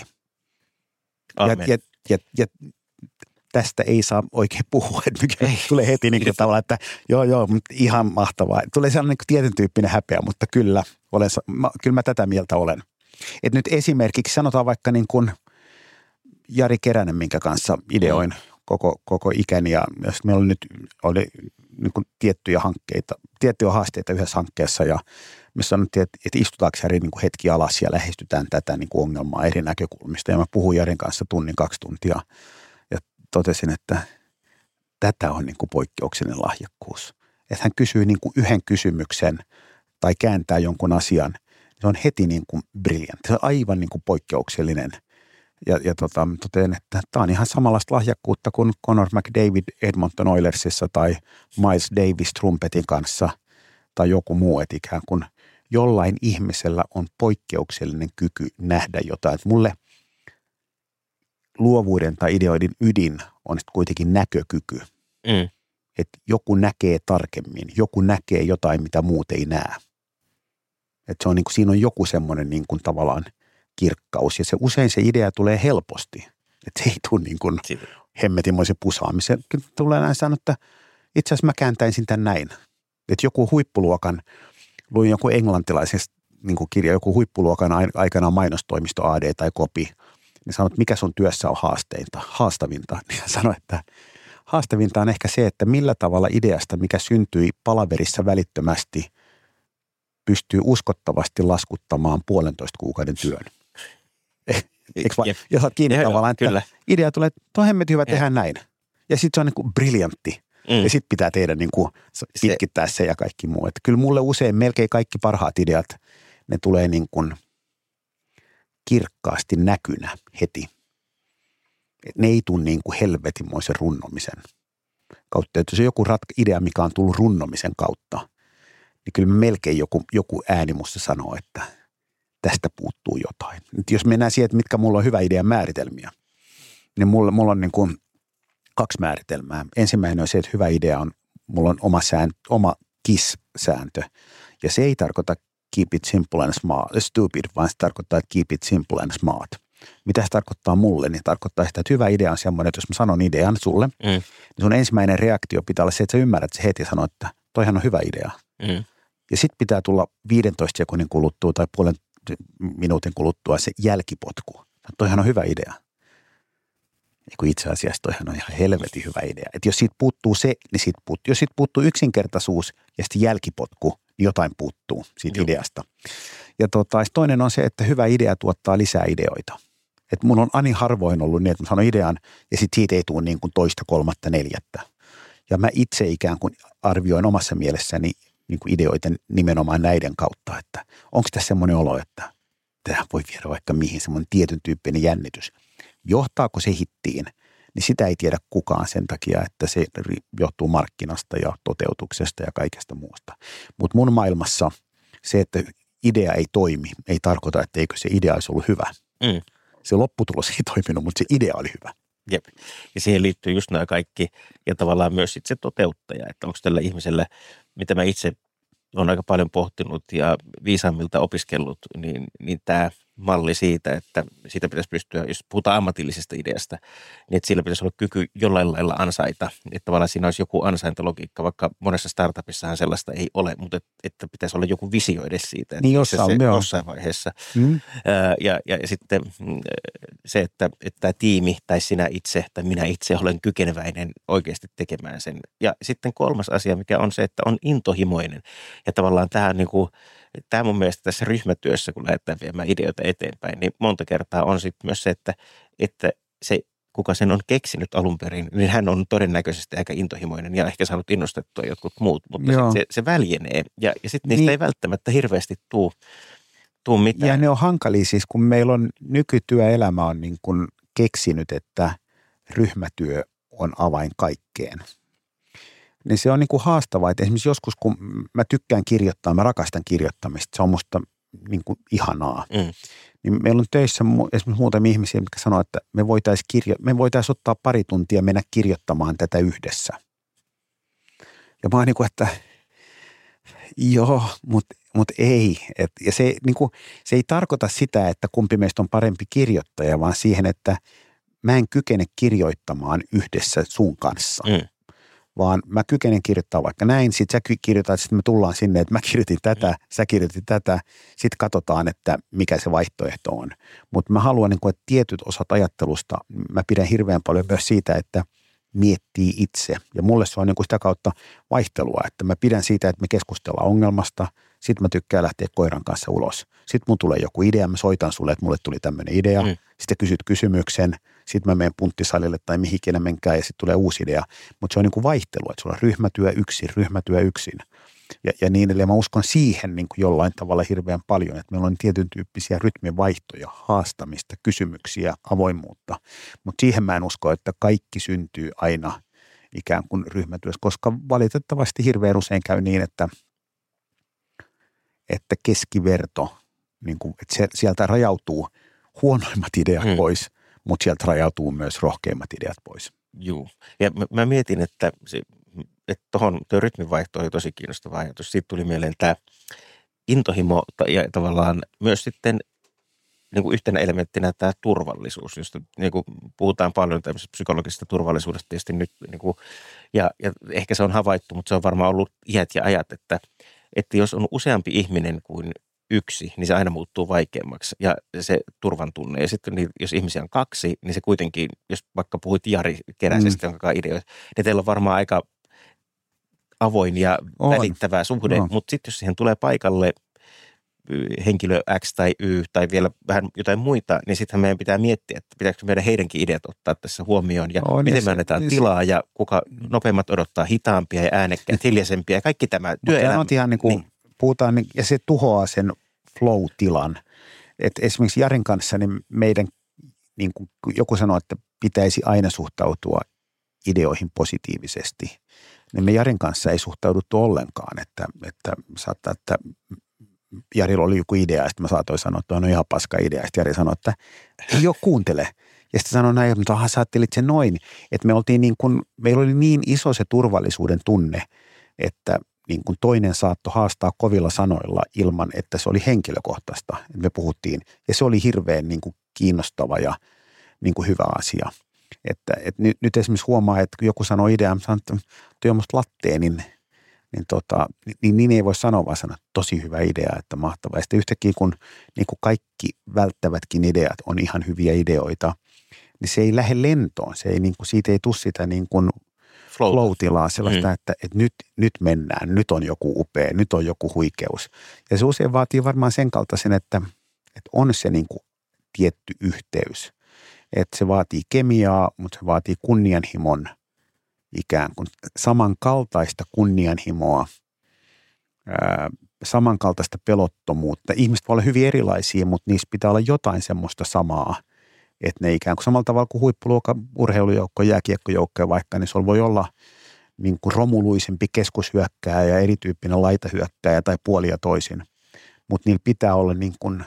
Ja, ja, ja, ja tästä ei saa oikein puhua, että mikä ei. Tulee heti niin kuin tavallaan, että joo, joo, ihan mahtavaa. Tulee sellainen niin kuin tietyn tyyppinen häpeä, mutta kyllä, olen, mä, kyllä mä tätä mieltä olen. Että nyt esimerkiksi sanotaan vaikka niin kuin Jari Keränen, minkä kanssa ideoin mm. koko, koko ikäni, ja jos meillä oli nyt oli niin kuin tiettyjä hankkeita, tiettyjä haasteita yhdessä hankkeessa, ja me sanottiin, että, että istutaanko Jari niin kuin hetki alas ja lähestytään tätä niin kuin ongelmaa eri näkökulmista. Ja mä puhuin Jarin kanssa tunnin, kaksi tuntia, ja totesin, että tätä on niin kuin poikkeuksellinen lahjakkuus. Että hän kysyy niin kuin yhden kysymyksen tai kääntää jonkun asian, se on heti niin kuin brilliant. Se on aivan niin kuin poikkeuksellinen. Ja, ja tota, totean, että tämä on ihan samanlaista lahjakkuutta kuin Connor McDavid Edmonton Oilersissa tai Miles Davis trumpetin kanssa tai joku muu, että ikään kuin jollain ihmisellä on poikkeuksellinen kyky nähdä jotain. Että mulle luovuuden tai ideoiden ydin on sitten kuitenkin näkökyky. Mm. että joku näkee tarkemmin, joku näkee jotain, mitä muut ei näe. Että se on niin kuin, siinä on joku semmoinen niin kuin tavallaan kirkkaus ja se usein se idea tulee helposti. Että se ei tule niin kuin hemmetimoisen pusaamisen. Tulee näin sanoa, että itse asiassa mä kääntäisin tämän näin. Että joku huippuluokan, luin joku englantilaisesta niin kuin kirja, joku huippuluokan aikanaan mainostoimisto A D tai Kopi, niin sanoi, että mikä sun työssä on haasteinta, haastavinta. Niin hän sanoi, että haastavinta on ehkä se, että millä tavalla ideasta, mikä syntyi palaverissa välittömästi, pystyy uskottavasti laskuttamaan puolentoista kuukauden työn. Eikö vaan? Ja sä oot kiinni ja tavallaan, että kyllä. Idea tulee, että tuo hemmetin hyvä tehdä näin. Ja sitten se on niin kuin briljantti. Mm. Ja sitten pitää tehdä niin kuin pitkittää se. se ja kaikki muu. Että kyllä mulle usein melkein kaikki parhaat ideat, ne tulee niin kuin kirkkaasti näkynä heti. Et ne ei tule niin kuin helvetimoisen runnomisen kautta. Että jos on joku ratka- idea, mikä on tullut runnomisen kautta, niin kyllä melkein joku, joku ääni musta sanoo, että tästä puuttuu jotain. Nyt jos mennään siihen, että mitkä mulla on hyvä idea määritelmiä, niin mulla, mulla on niin kuin kaksi määritelmää. Ensimmäinen on se, että hyvä idea on, mulla on oma, sääntö, oma KISS-sääntö. Ja se ei tarkoita keep it simple and smart, stupid, vaan se tarkoittaa, että keep it simple and smart. Mitä se tarkoittaa mulle? Niin tarkoittaa sitä, että hyvä idea on semmoinen, että jos mä sanon idean sulle, mm. niin sun ensimmäinen reaktio pitää olla se, että sä ymmärrät se heti ja sanoo, että toihan on hyvä idea. Mm. Ja sitten pitää tulla viidentoista sekunnin kuluttua tai puolen minuutin kuluttua se jälkipotku. Toihan on hyvä idea. Eiku itse asiassa toihan on ihan helvetin hyvä idea. Että jos siitä puuttuu se, niin siitä puuttuu. Jos siitä puuttuu yksinkertaisuus ja sitten jälkipotku, niin jotain puuttuu siitä Joo. ideasta. Ja tota, toinen on se, että hyvä idea tuottaa lisää ideoita. Että mun on ani harvoin ollut niin, että mä sanon idean ja sitten siitä ei tule niin kuin toista, kolmatta, neljättä. Ja mä itse ikään kuin arvioin omassa mielessäni niin kuin ideoita nimenomaan näiden kautta, että onko tässä semmoinen olo, että tämä voi viedä vaikka mihin semmoinen tietyn tyyppinen jännitys. Johtaako se hittiin, niin sitä ei tiedä kukaan sen takia, että se johtuu markkinasta ja toteutuksesta ja kaikesta muusta. Mutta mun maailmassa se, että idea ei toimi, ei tarkoita, että eikö se idea olisi ollut hyvä. Mm. Se lopputulos ei toiminut, mutta se idea oli hyvä. Jep. Ja siihen liittyy just nämä kaikki ja tavallaan myös sit se toteuttaja, että onko tällä ihmisellä, mitä mä itse olen aika paljon pohtinut ja viisaammilta opiskellut, niin, niin tämä malli siitä, että siitä pitäisi pystyä, jos puhutaan ammatillisesta ideasta, niin että sillä pitäisi olla kyky jollain lailla ansaita. Että tavallaan siinä olisi joku ansaintalogiikka, vaikka monessa startupissahan sellaista ei ole, mutta että, että pitäisi olla joku visio edes siitä, että niin jossain, se, jossain vaiheessa. Mm. Ja, ja, ja sitten se, että, että tämä tiimi tai sinä itse tai minä itse olen kykeneväinen oikeasti tekemään sen. Ja sitten kolmas asia, mikä on se, että on intohimoinen. Ja tavallaan tämä niin kuin Tämä mun mielestä tässä ryhmätyössä, kun lähdetään viemään ideoita eteenpäin, niin monta kertaa on sitten myös se, että, että se, kuka sen on keksinyt alun perin, niin hän on todennäköisesti aika intohimoinen ja ehkä saanut innostettua jotkut muut, mutta se, se väljenee ja, ja sitten niistä niin. ei välttämättä hirveästi tuu, tuu mitään. Ja ne on hankalia siis, kun meillä on nykytyöelämä on niin kuin keksinyt, että ryhmätyö on avain kaikkeen. Niin se on niin kuin haastavaa, että esimerkiksi joskus kun mä tykkään kirjoittaa, mä rakastan kirjoittamista, se on musta niin kuin ihanaa. Mm. Niin meillä on töissä esimerkiksi muutamia ihmisiä, jotka sanoo, että me voitaisiin kirjo- me voitais ottaa pari tuntia mennä kirjoittamaan tätä yhdessä. Ja mä oon niin kuin, että joo, mutta mut ei. Et, ja se, niin kuin, se ei tarkoita sitä, että kumpi meistä on parempi kirjoittaja, vaan siihen, että mä en kykene kirjoittamaan yhdessä sun kanssa. Mm. Vaan mä kykenen kirjoittaa vaikka näin, sit sä kirjoitat, sitten me tullaan sinne, että mä kirjoitin tätä, sä kirjoitit tätä, sitten katsotaan, että mikä se vaihtoehto on. Mutta mä haluan, niin kuin, että tietyt osat ajattelusta, mä pidän hirveän paljon myös siitä, että miettii itse. Ja mulle se on niin kuin sitä kautta vaihtelua, että mä pidän siitä, että me keskustellaan ongelmasta, sitten mä tykkään lähteä koiran kanssa ulos. Sitten mun tulee joku idea, mä soitan sulle, että mulle tuli tämmöinen idea, mm. sitten kysyt kysymyksen, sitten mä menen punttisalille tai mihinkin menkään ja sitten tulee uusi idea. Mutta se on niin kuin vaihtelua, että sulla on ryhmätyö yksin, ryhmätyö yksin. Ja, ja niin edelleen. Mä uskon siihen niin kuin jollain tavalla hirveän paljon, että meillä on tietyn tyyppisiä rytmien vaihtoja, haastamista, kysymyksiä, avoimuutta. Mutta siihen mä en usko, että kaikki syntyy aina ikään kuin ryhmätyössä, koska valitettavasti hirveän usein käy niin, että, että keskiverto, niin kuin, että se, sieltä rajautuu huonoimmat ideat hmm. pois, mutta sieltä rajautuu myös rohkeimmat ideat pois. Joo. Ja mä, mä mietin, että se, että tuohon tuo rytminvaihto oli tosi kiinnostava ajatus. Siitä tuli mieleen tämä intohimo ja tavallaan myös sitten niin kuin yhtenä elementtinä tämä turvallisuus, josta niin kuin puhutaan paljon tämmöisestä psykologisesta turvallisuudesta tietysti nyt, niin kuin, ja, ja ehkä se on havaittu, mutta se on varmaan ollut iät ja ajat, että, että jos on useampi ihminen kuin yksi, niin se aina muuttuu vaikeammaksi ja se turvan tunne. Ja sitten jos ihmisiä on kaksi, niin se kuitenkin, jos vaikka puhuit Jari Keräsestä, mm. jonka ideoita, niin teillä on varmaan aika avoin ja on. välittävää suhde, no. mutta sitten jos siihen tulee paikalle henkilö X tai Y tai vielä vähän jotain muita, niin sittenhän meidän pitää miettiä, että pitääkö meidän heidänkin ideat ottaa tässä huomioon ja no, miten niin me annetaan se, tilaa niin ja kuka nopeammat odottaa hitaampia ja äänekkäät, hiljaisempia ja kaikki tämä työelämä. On ihan niin kuin niin. puhutaan ja se tuhoaa sen flow-tilan. Et esimerkiksi Jarin kanssa niin meidän, niin kuin joku sanoo, että pitäisi aina suhtautua ideoihin positiivisesti, niin me Jarin kanssa ei suhtauduttu ollenkaan, että, että saattaa, että Jarilla oli joku idea, ja sitten mä saatoin sanoa, että on ihan paska idea, ja sitten Jari sanoi, että ei ole, kuuntele. Ja sitten sanoi näin, että aha, sä ajattelit sen noin, että me oltiin niin kuin, meillä oli niin iso se turvallisuuden tunne, että niin kuin toinen saattoi haastaa kovilla sanoilla ilman, että se oli henkilökohtaista, että me puhuttiin, ja se oli hirveän niin kuin kiinnostava ja niin kuin hyvä asia. Että, että nyt, nyt esimerkiksi huomaa, että kun joku sanoo ideaa, että toi on musta lattea, niin Niin, tota, niin, niin ei voi sanoa, vaan sanoa, että tosi hyvä idea, että mahtavaa. Ja sitten yhtäkkiä, kun niin kuin kaikki välttävätkin ideat on ihan hyviä ideoita, niin se ei lähde lentoon. Se ei, niin kuin, siitä ei tule sitä niin kuin flow-tilaa sellaista, mm. että, että nyt, nyt mennään, nyt on joku upea, nyt on joku huikeus. Ja se usein vaatii varmaan sen kaltaisen, että, että on se niin kuin tietty yhteys. Että se vaatii kemiaa, mutta se vaatii kunnianhimon ikään kuin samankaltaista kunnianhimoa, ää, samankaltaista pelottomuutta. Ihmiset voi olla hyvin erilaisia, mutta niissä pitää olla jotain semmoista samaa, että ne ikään kuin samalla tavalla kuin huippuluokan urheilujoukko, jääkiekkojoukko vaikka, niin sulla voi olla niin kuin romuluisempi keskushyökkääjä ja erityyppinen laitahyökkääjä tai puoli ja toisin, mutta niillä pitää olla niin kuin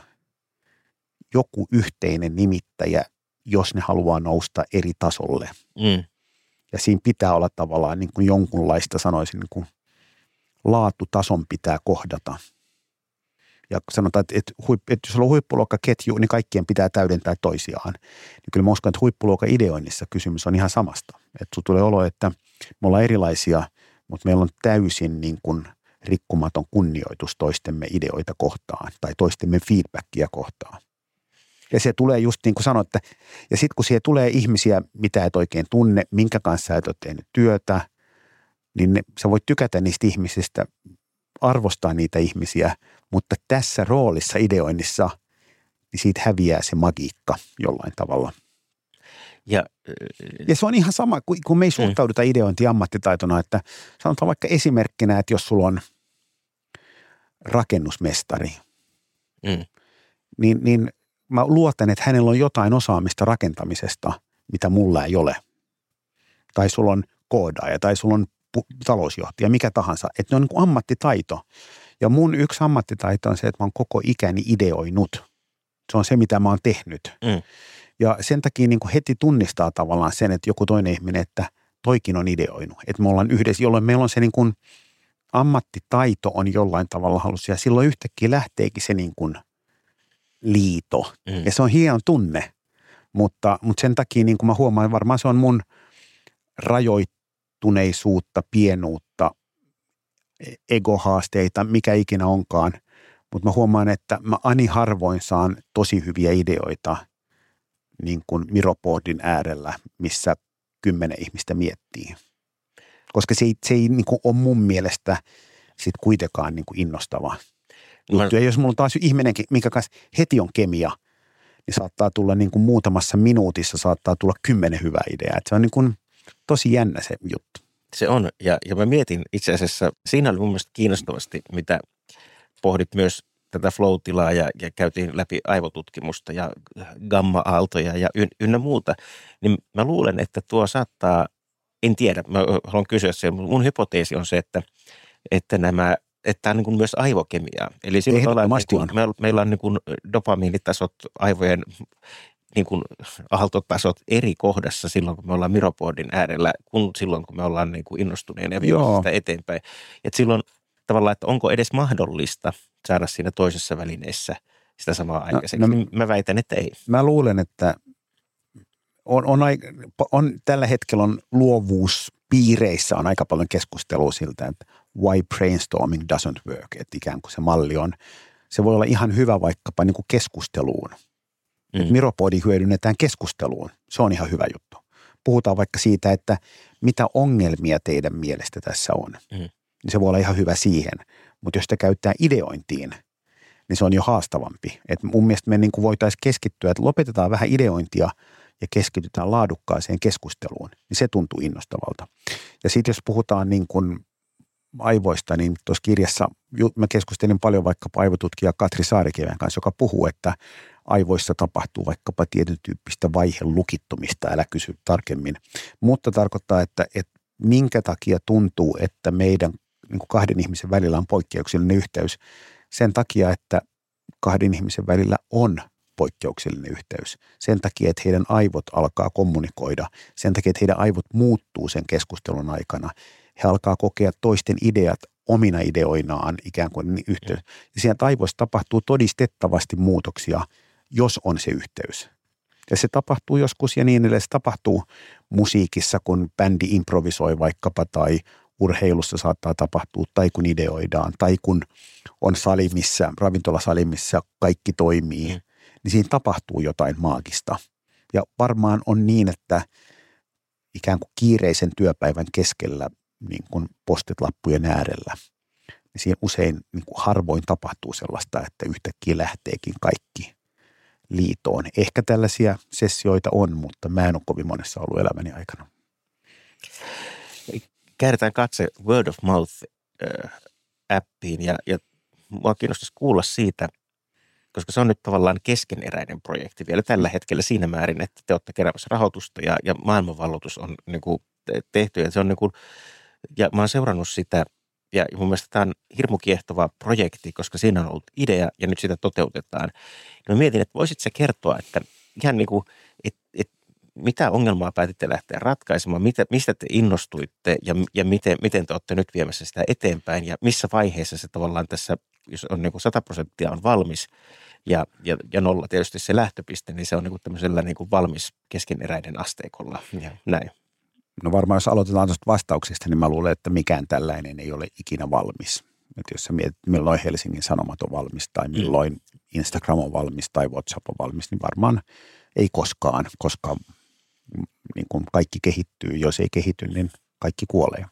joku yhteinen nimittäjä, jos ne haluaa nousta eri tasolle. Mm. Ja siinä pitää olla tavallaan niin kuin jonkunlaista, sanoisin, niin kuin laatutason pitää kohdata. Ja sanotaan, että, että, huip, että jos on huippuluokkaketju, niin kaikkien pitää täydentää toisiaan. Niin kyllä mä uskon, että huippuluokan ideoinnissa kysymys on ihan samasta. Että sulla tulee olo, että me ollaan erilaisia, mutta meillä on täysin niin kuin rikkumaton kunnioitus toistemme ideoita kohtaan tai toistemme feedbackia kohtaan. Ja se tulee just niin kuin sanoit, että ja sitten kun siihen tulee ihmisiä, mitä et oikein tunne, minkä kanssa et ole tehnyt työtä, niin ne, sä voit tykätä niistä ihmisistä, arvostaa niitä ihmisiä, mutta tässä roolissa ideoinnissa, niin siitä häviää se magiikka jollain tavalla. Ja, ja se on ihan sama, kun me ei suhtauduta mm. ideointiin ammattitaitona, että sanotaan vaikka esimerkkinä, että jos sulla on rakennusmestari, mm. niin, niin mä luotan, että hänellä on jotain osaamista rakentamisesta, mitä mulla ei ole. Tai sulla on koodaaja, tai sulla on talousjohtaja, mikä tahansa. Että ne on niin kuin ammattitaito. Ja mun yksi ammattitaito on se, että mä oon koko ikäni ideoinut. Se on se, mitä mä oon tehnyt. Mm. Ja sen takia niin kuin heti tunnistaa tavallaan sen, että joku toinen ihminen, että toikin on ideoinut. Että me ollaan yhdessä, jolloin meillä on se niin kuin ammattitaito on jollain tavalla halussa. Ja silloin yhtäkkiä lähteekin se niin kuin liito. Mm. Ja se on hieno tunne, mutta, mutta sen takia niin kuin mä huomaan, varmaan se on mun rajoittuneisuutta, pienuutta, egohaasteita, mikä ikinä onkaan. Mutta mä huomaan, että mä ani harvoin saan tosi hyviä ideoita niin kuin Miroboardin äärellä, missä kymmenen ihmistä miettii. Koska se ei, se ei niin kuin ole mun mielestä sit kuitenkaan niin kuin innostava juttu. Ja jos mulla on taas ihminenkin, minkä kanssa heti on kemia, niin saattaa tulla niin kuin muutamassa minuutissa saattaa tulla kymmenen hyvää ideaa. Et se on niin kuin tosi jännä se juttu. Se on. Ja, ja mä mietin itse asiassa, siinä oli mun mielestä kiinnostavasti, mitä pohdit myös tätä flow-tilaa ja, ja käytiin läpi aivotutkimusta ja gamma-aaltoja ja y, ynnä muuta. Niin mä luulen, että tuo saattaa, en tiedä, mä haluan kysyä sen, mun hypoteesi on se, että, että nämä että tämä on niin kuin myös aivokemiaa. Eli silloin ollaan, niin kuin, me, meillä on niin kuin dopamiinitasot aivojen niin kuin aaltotasot eri kohdassa silloin, kun me ollaan Miropodin äärellä, kun silloin, kun me ollaan niin kuin innostuneena ja viemässä sitä eteenpäin. Et silloin tavallaan, että onko edes mahdollista saada siinä toisessa välineessä sitä samaa aikaiseksi. No, no, mä väitän, että ei. Mä luulen, että on, on, on, tällä hetkellä on luovuuspiireissä on aika paljon keskustelua siltä, että why brainstorming doesn't work, että ikään kuin se malli on. Se voi olla ihan hyvä vaikkapa niin kuin keskusteluun. Mm. Että Miropodi hyödynnetään keskusteluun. Se on ihan hyvä juttu. Puhutaan vaikka siitä, että mitä ongelmia teidän mielestä tässä on. Mm. Niin se voi olla ihan hyvä siihen. Mutta jos sitä käyttää ideointiin, niin se on jo haastavampi. Et mun mielestä me niin kuin voitaisiin keskittyä, että lopetetaan vähän ideointia ja keskitytään laadukkaaseen keskusteluun. Niin se tuntuu innostavalta. Ja sitten jos puhutaan niin kuin aivoista, niin tuossa kirjassa mä keskustelin paljon vaikkapa aivotutkija Katri Saarikiven kanssa, joka puhuu, että aivoissa tapahtuu vaikkapa tietyn tyyppistä vaiheen lukittumista, älä kysy tarkemmin. Mutta tarkoittaa, että, että minkä takia tuntuu, että meidän niin kuin kahden ihmisen välillä on poikkeuksellinen yhteys. Sen takia, että kahden ihmisen välillä on poikkeuksellinen yhteys. Sen takia, että heidän aivot alkaa kommunikoida. Sen takia, että heidän aivot muuttuu sen keskustelun aikana. He alkaa kokea toisten ideat omina ideoinaan ikään kuin yhteys. Ja sieltä aivoissa tapahtuu todistettavasti muutoksia, jos on se yhteys. Ja se tapahtuu joskus ja niin edelleen. Se tapahtuu musiikissa, kun bändi improvisoi vaikkapa tai urheilussa saattaa tapahtua tai kun ideoidaan tai kun on sali, missä, ravintolasali, missä kaikki toimii, mm. niin siinä tapahtuu jotain maagista. Ja varmaan on niin, että ikään kuin kiireisen työpäivän keskellä niin kuin post-it-lappujen äärellä, niin siinä usein niin kuin harvoin tapahtuu sellaista, että yhtäkkiä lähteekin kaikki liitoon. Ehkä tällaisia sessioita on, mutta mä en ole kovin monessa ollut elämäni aikana. Kääritään katse Word of Mouth-appiin ja, ja mua kiinnostaisi kuulla siitä, koska se on nyt tavallaan keskeneräinen projekti vielä tällä hetkellä siinä määrin, että te olette keräämässä rahoitusta ja, ja maailmanvalloitus on niin kuin tehty. Ja, se on niin kuin, ja mä oon seurannut sitä ja mun mielestä tämä on hirmu kiehtova projekti, koska siinä on ollut idea ja nyt sitä toteutetaan. Ja mä mietin, että voisit sä kertoa, että ihan niin kuin, että et, mitä ongelmaa päätitte lähteä ratkaisemaan, mitä, mistä te innostuitte ja, ja miten, miten te olette nyt viemässä sitä eteenpäin ja missä vaiheessa se tavallaan tässä, jos on niin kuin sata prosenttia on valmis ja, ja, ja nolla tietysti se lähtöpiste, niin se on niin kuin tämmöisellä niin kuin valmis keskeneräinen asteikolla ja näin. No varmaan jos aloitetaan tuosta vastauksesta, niin mä luulen, että mikään tällainen ei ole ikinä valmis. Että jos sä mietit, milloin Helsingin Sanomat on valmis tai milloin Instagram on valmis tai WhatsApp on valmis, niin varmaan ei koskaan, koska niin kun kaikki kehittyy. Jos ei kehity, niin kaikki kuolee.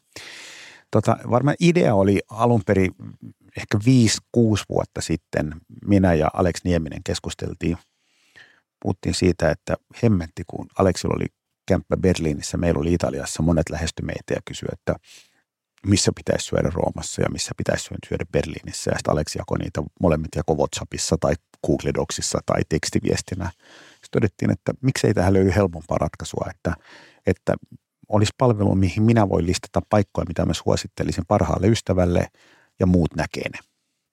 Tota, varmaan idea oli alun perin ehkä viisi, kuusi vuotta sitten. Minä ja Alex Nieminen keskusteltiin. Puhuttiin siitä, että hemmetti, kun Alexilla oli kämppä Berliinissä, meillä oli Italiassa, monet lähesty meitä ja kysyi, että missä pitäisi syödä Roomassa ja missä pitäisi syödä Berliinissä. Ja sitten Alex jakoi niitä molemmat jako WhatsAppissa tai Google Docsissa tai tekstiviestinä. Sitten todettiin, että miksei tähän löydy helpompaa ratkaisua, että, että olisi palvelu, mihin minä voin listata paikkoja, mitä mä suosittelisin parhaalle ystävälle ja muut näkee ne.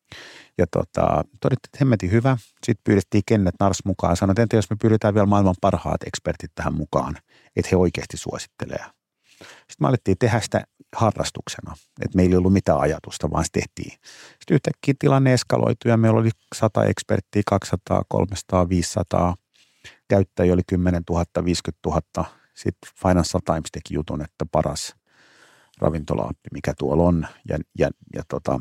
Ja tota, todettiin, että hemmetin hyvä. Sitten pyydettiin Kenneth Nars mukaan. Sanoin, että jos me pyydetään vielä maailman parhaat ekspertit tähän mukaan, että he oikeasti suosittelee. Sitten me alettiin tehdä sitä harrastuksena, että meillä ei ollut mitään ajatusta, vaan se tehtiin. Sitten yhtäkkiä tilanne eskaloitui ja meillä oli sata eksperttiä, kaksisataa, kolmesataa, viisisataa. Käyttäjiä oli kymmenen tuhatta, viisikymmentä tuhatta. Sitten Financial Times teki jutun, että paras ravintola-appi, mikä tuolla on. Ja, ja, ja tota,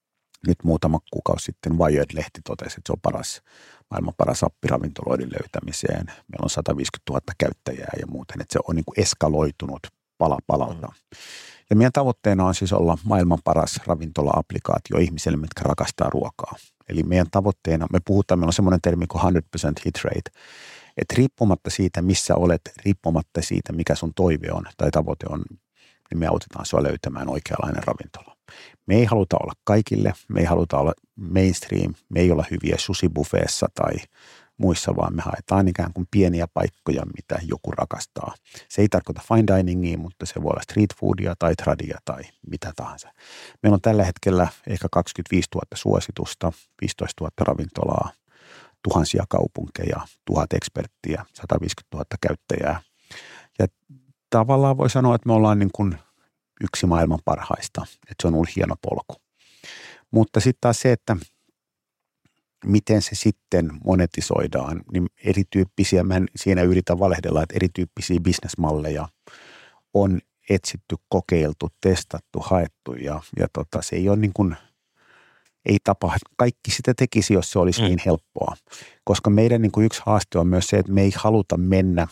nyt muutama kuukausi sitten Wired-lehti totesi, että se on paras, maailman paras appi ravintoloiden löytämiseen. Meillä on sata viisikymmentätuhatta käyttäjää ja muuten, että se on niin kuin eskaloitunut pala palalta. Ja meidän tavoitteena on siis olla maailman paras ravintola-applikaatio ihmisille, mitkä rakastaa ruokaa. Eli meidän tavoitteena, me puhutaan, meillä on semmoinen termi kuin sata prosenttia hit rate, että riippumatta siitä, missä olet, riippumatta siitä, mikä sun toive on tai tavoite on, niin me autetaan sua löytämään oikeanlainen ravintola. Me ei haluta olla kaikille, me ei haluta olla mainstream, me ei olla hyviä sushi-buffeessa tai muissa, vaan me haetaan ikään kuin pieniä paikkoja, mitä joku rakastaa. Se ei tarkoita fine diningia, mutta se voi olla street foodia tai tradia tai mitä tahansa. Meillä on tällä hetkellä ehkä kaksikymmentäviisituhatta suositusta, viisitoistatuhatta ravintolaa, tuhansia kaupunkeja, tuhat eksperttiä, sata viisikymmentätuhatta käyttäjää. Ja tavallaan voi sanoa, että me ollaan niin kuin yksi maailman parhaista, että se on ollut hieno polku. Mutta sitten taas se, että miten se sitten monetisoidaan, niin erityyppisiä, mä en siinä yritä valehdella, että erityyppisiä bisnesmalleja on etsitty, kokeiltu, testattu, haettu ja, ja tota, se ei ole niin kuin, ei tapa, kaikki sitä tekisi, jos se olisi mm. niin helppoa. Koska meidän niin kuin yksi haaste on myös se, että me ei haluta mennä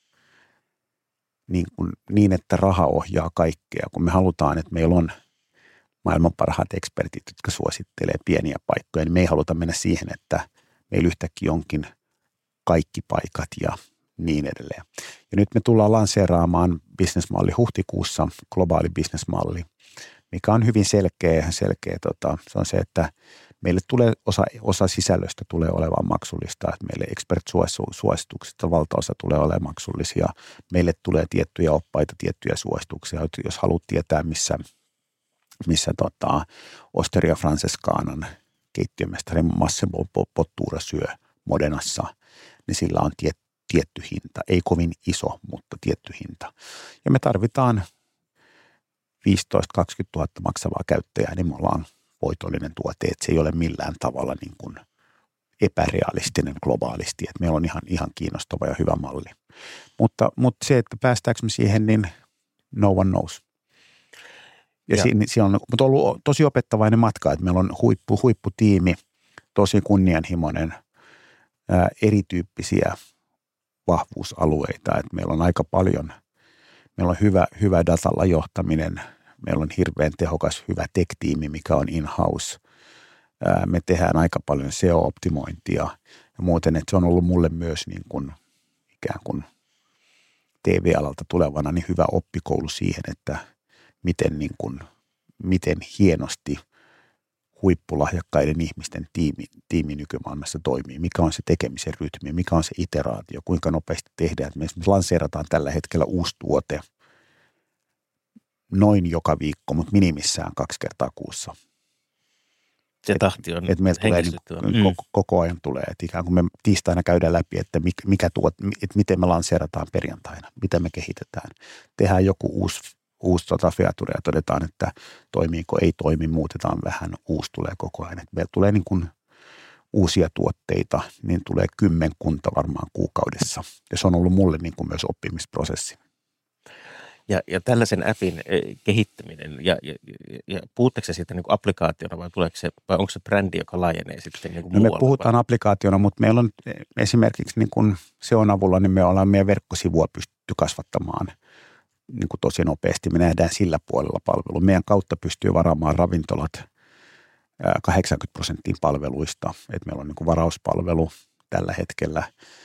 niin, kuin, niin, että raha ohjaa kaikkea, kun me halutaan, että meillä on maailman parhaat ekspertit, jotka suosittelee pieniä paikkoja, niin me ei haluta mennä siihen, että meillä yhtäkkiä onkin kaikki paikat ja niin edelleen. Ja nyt me tullaan lanseeraamaan bisnesmalli huhtikuussa, globaali bisnesmalli, mikä on hyvin selkeä. selkeä tota, se on se, että meille tulee osa, osa sisällöstä tulee olemaan maksullista, että meille expert-suosituksista valtaosa tulee olemaan maksullisia. Meille tulee tiettyjä oppaita, tiettyjä suosituksia, jos haluat tietää, missä missä tota, Osteria Francescanan keittiömestari Massimo Bottura syö Modenassa, niin sillä on tiet, tietty hinta. Ei kovin iso, mutta tietty hinta. Ja me tarvitaan viisitoista kaksikymmentä tuhatta maksavaa käyttäjää, niin me ollaan voitollinen tuote, että se ei ole millään tavalla niin kuin epärealistinen globaalisti, että meillä on ihan, ihan kiinnostava ja hyvä malli. Mutta, mutta se, että päästäänkö me siihen, niin no one knows. Ja, ja. Siinä, siinä on mutta ollut tosi opettavainen matka, että meillä on huippu, huipputiimi, tosi kunnianhimoinen, ää, erityyppisiä vahvuusalueita. Että meillä on aika paljon, meillä on hyvä, hyvä datalla johtaminen, meillä on hirveän tehokas, hyvä tech-tiimi, mikä on in-house. Ää, me tehdään aika paljon S E O-optimointia ja muuten, että se on ollut mulle myös niin kuin, ikään kuin T V-alalta tulevana niin hyvä oppikoulu siihen, että miten, niin kuin, miten hienosti huippulahjakkaiden ihmisten tiimi, tiimi nykymaailmassa toimii, mikä on se tekemisen rytmi, mikä on se iteraatio, kuinka nopeasti tehdään. Me esimerkiksi lanseerataan tällä hetkellä uusi tuote noin joka viikko, mutta minimissään kaksi kertaa kuussa. Se et, tahti on et meillä tulee niin, koko, koko ajan tulee, että ikään kuin me tiistaina käydään läpi, että, mikä tuot, että miten me lanseerataan perjantaina, mitä me kehitetään. Tehdään joku uusi uusi tota feature ja todetaan, että toimiiko, ei toimi, muutetaan vähän, uusi tulee koko ajan. Et meillä tulee niin kuin uusia tuotteita, niin tulee kymmenkunta varmaan kuukaudessa. Ja se on ollut mulle niin kuin myös oppimisprosessi. Ja, ja tällaisen appin kehittäminen, ja, ja, ja puhutteko se siitä niin kuin applikaationa vai, tuleeko se, vai onko se brändi, joka laajenee sitten niin kuin no me puhutaan vai? Applikaationa, mutta meillä on esimerkiksi niin kuin S E O:n avulla, niin me ollaan meidän verkkosivua pystytty kasvattamaan niin kuin tosi nopeasti. Me nähdään sillä puolella palvelu. Meidän kautta pystyy varaamaan ravintolat kahdeksankymmentä prosenttia palveluista. Et meillä on niin kuin varauspalvelu tällä hetkellä.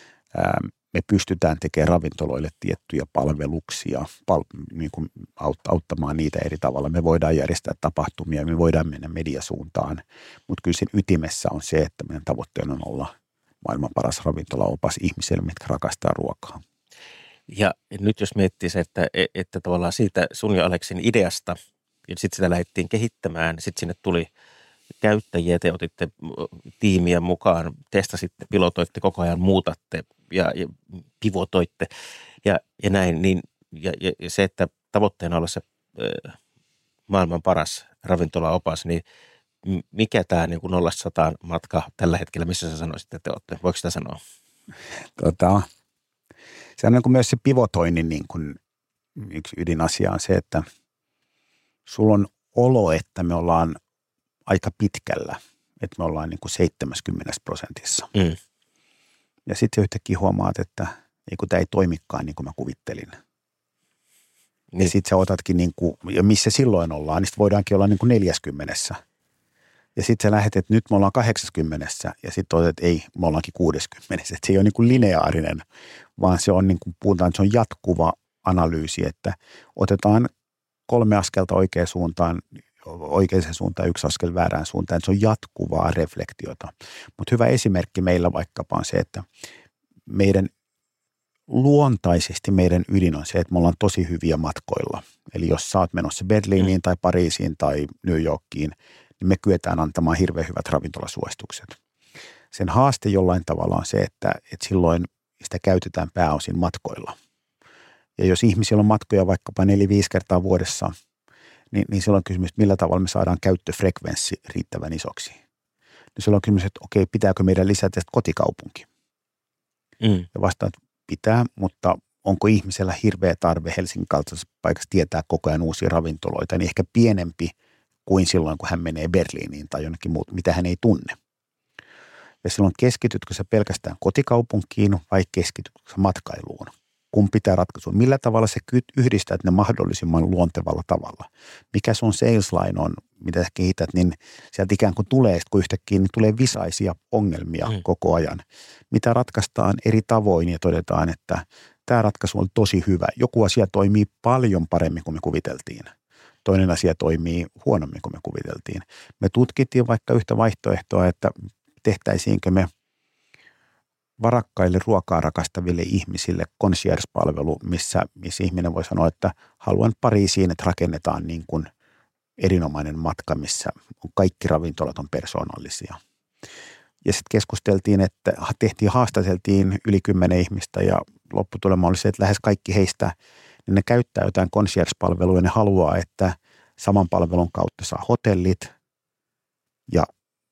Me pystytään tekemään ravintoloille tiettyjä palveluksia, pal- niin kuin auttamaan niitä eri tavalla. Me voidaan järjestää tapahtumia, me voidaan mennä mediasuuntaan, mutta kyllä sen ytimessä on se, että meidän tavoitteena on olla maailman paras ravintolaopas ihmisille, mitkä rakastaa ruokaa. Ja nyt jos miettii se, että, että tavallaan siitä sun ja Aleksin ideasta, ja sitten sitä lähdettiin kehittämään, sitten sinne tuli käyttäjiä, te otitte tiimiä mukaan, testasitte, pilotoitte, koko ajan muutatte ja, ja pivotoitte ja, ja näin, niin ja, ja se, että tavoitteena olla se äh, maailman paras ravintolaopas, niin mikä tämä niin kuin nollasta sataan matka tällä hetkellä, missä sä sanoisit, että te olette? Voiko sitä sanoa? Tota... Se on niin kuin myös se pivotoinnin niin kuin yksi ydinasia on se, että sulla on olo, että me ollaan aika pitkällä, että me ollaan niin kuin seitsemänkymmentä prosentissa. Mm. Ja sitten yhtäkkiä huomaat, että ei, kun tämä ei toimikaan niin kuin mä kuvittelin. Niin. Ja sitten sä otatkin, niin kuin, ja missä silloin ollaan, niin sitten voidaankin olla niin kuin neljäkymmentä. Ja sitten sä lähdet, että nyt me ollaan kahdeksankymmentä ja sitten otat, että ei, me ollaankin kuusikymmentä. Että se ei ole niin kuin lineaarinen, vaan se on niin kuin puhutaan, että se on jatkuva analyysi, että otetaan kolme askelta oikeaan suuntaan, oikeaan suuntaan, yksi askel väärään suuntaan, että se on jatkuvaa reflektiota. Mutta hyvä esimerkki meillä vaikkapa on se, että meidän luontaisesti meidän ydin on se, että me ollaan tosi hyviä matkoilla. Eli jos sä oot menossa Berliiniin tai Pariisiin tai New Yorkiin, niin me kyetään antamaan hirveän hyvät ravintolasuositukset. Sen haaste jollain tavalla on se, että, että silloin sitä käytetään pääosin matkoilla. Ja jos ihmisillä on matkoja vaikkapa neljä, viisi kertaa vuodessa, niin, niin silloin on kysymys, että millä tavalla me saadaan käyttöfrekvenssi riittävän isoksi. Niin silloin on kysymys, että okei, pitääkö meidän lisätä kotikaupunki? Mm. Ja vastaan, että pitää, mutta onko ihmisellä hirveä tarve Helsingin kaltaisessa paikassa tietää koko ajan uusia ravintoloita, niin ehkä pienempi kuin silloin, kun hän menee Berliiniin tai jonnekin muuta, mitä hän ei tunne. Ja silloin keskitytkö sä pelkästään kotikaupunkiin vai keskitytkö sä matkailuun? Kun pitää ratkaisua, millä tavalla sä yhdistät ne mahdollisimman luontevalla tavalla. Mikä sun sales line on, mitä sä kehität, niin sieltä ikään kuin tulee, kun yhtäkkiä niin tulee visaisia ongelmia mm. koko ajan. Mitä ratkaistaan eri tavoin ja todetaan, että tämä ratkaisu on tosi hyvä. Joku asia toimii paljon paremmin kuin me kuviteltiin. Toinen asia toimii huonommin kuin me kuviteltiin. Me tutkittiin vaikka yhtä vaihtoehtoa, että tehtäisiinkö me varakkaille ruokaa rakastaville ihmisille concierge-palvelu, missä, missä ihminen voi sanoa, että haluan Pariisiin, että rakennetaan niin kuin erinomainen matka, missä kaikki ravintolat on persoonallisia. Ja sitten keskusteltiin, että tehtiin, haastateltiin yli kymmenen ihmistä ja lopputulema oli se, että lähes kaikki heistä, niin ne käyttää jotain concierge-palvelua ja ne haluaa, että saman palvelun kautta saa hotellit ja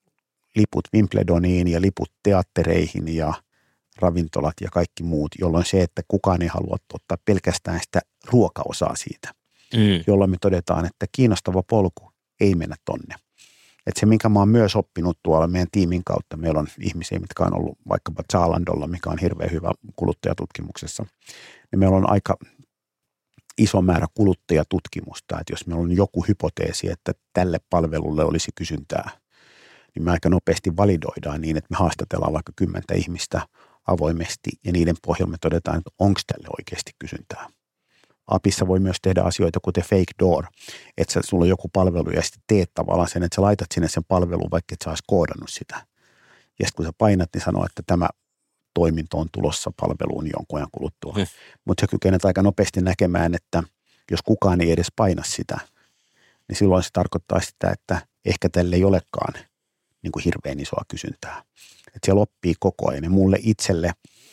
liput Wimbledoniin ja liput teattereihin ja ravintolat ja kaikki muut, jolloin se, että kukaan ei halua ottaa pelkästään sitä ruokaosaa siitä, mm. jolloin me todetaan, että kiinnostava polku ei mennä tonne. Että se, minkä mä oon myös oppinut tuolla meidän tiimin kautta, meillä on ihmisiä, mitkä on ollut vaikkapa Zaalandolla, mikä on hirveän hyvä kuluttajatutkimuksessa, niin meillä on aika iso määrä kuluttajatutkimusta, että jos meillä on joku hypoteesi, että tälle palvelulle olisi kysyntää, niin me aika nopeasti validoidaan niin, että me haastatellaan vaikka kymmentä ihmistä avoimesti ja niiden pohjalta me todetaan, että onko tälle oikeasti kysyntää. Apissa voi myös tehdä asioita kuten fake door, että sä, sulla on joku palvelu ja sitten teet tavallaan sen, että sä laitat sinne sen palvelun, vaikka et sä olisi koodannut sitä. Ja sitten kun sä painat, niin sanoo, että tämä toiminto on tulossa palveluun jonkun ajan kuluttua. Hmm. Mutta sä kykenet aika nopeasti näkemään, että jos kukaan ei edes paina sitä, niin silloin se tarkoittaa sitä, että ehkä tälle ei olekaan niin kuin hirveän isoa kysyntää. Että siellä oppii koko ajan. Ja mulle itselle,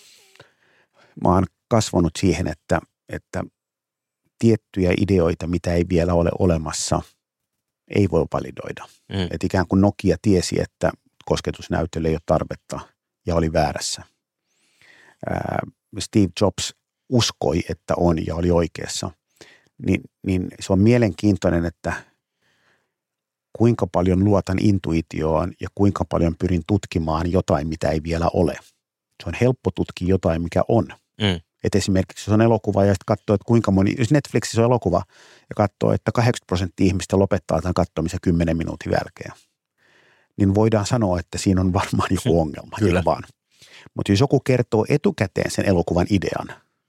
mä oon kasvanut siihen, että, että tiettyjä ideoita, mitä ei vielä ole olemassa, ei voi validoida. Mm. Että ikään kuin Nokia tiesi, että kosketusnäytölle ei ole tarvetta ja oli väärässä. Ää, Steve Jobs uskoi, että on ja oli oikeassa. Niin, niin se on mielenkiintoinen, että kuinka paljon luotan intuitioon ja kuinka paljon pyrin tutkimaan jotain, mitä ei vielä ole. Se on helppo tutkia jotain, mikä on. Mm. Että esimerkiksi jos on elokuva ja sitten katsoo, että kuinka moni, jos Netflixissä on elokuva ja katsoo, että kahdeksankymmentä prosenttia ihmistä lopettaa tämän katsomisen kymmenen minuutin jälkeen, niin voidaan sanoa, että siinä on varmaan joku ongelma. Kyllä. Vaan. Mutta jos joku kertoo etukäteen sen elokuvan idean,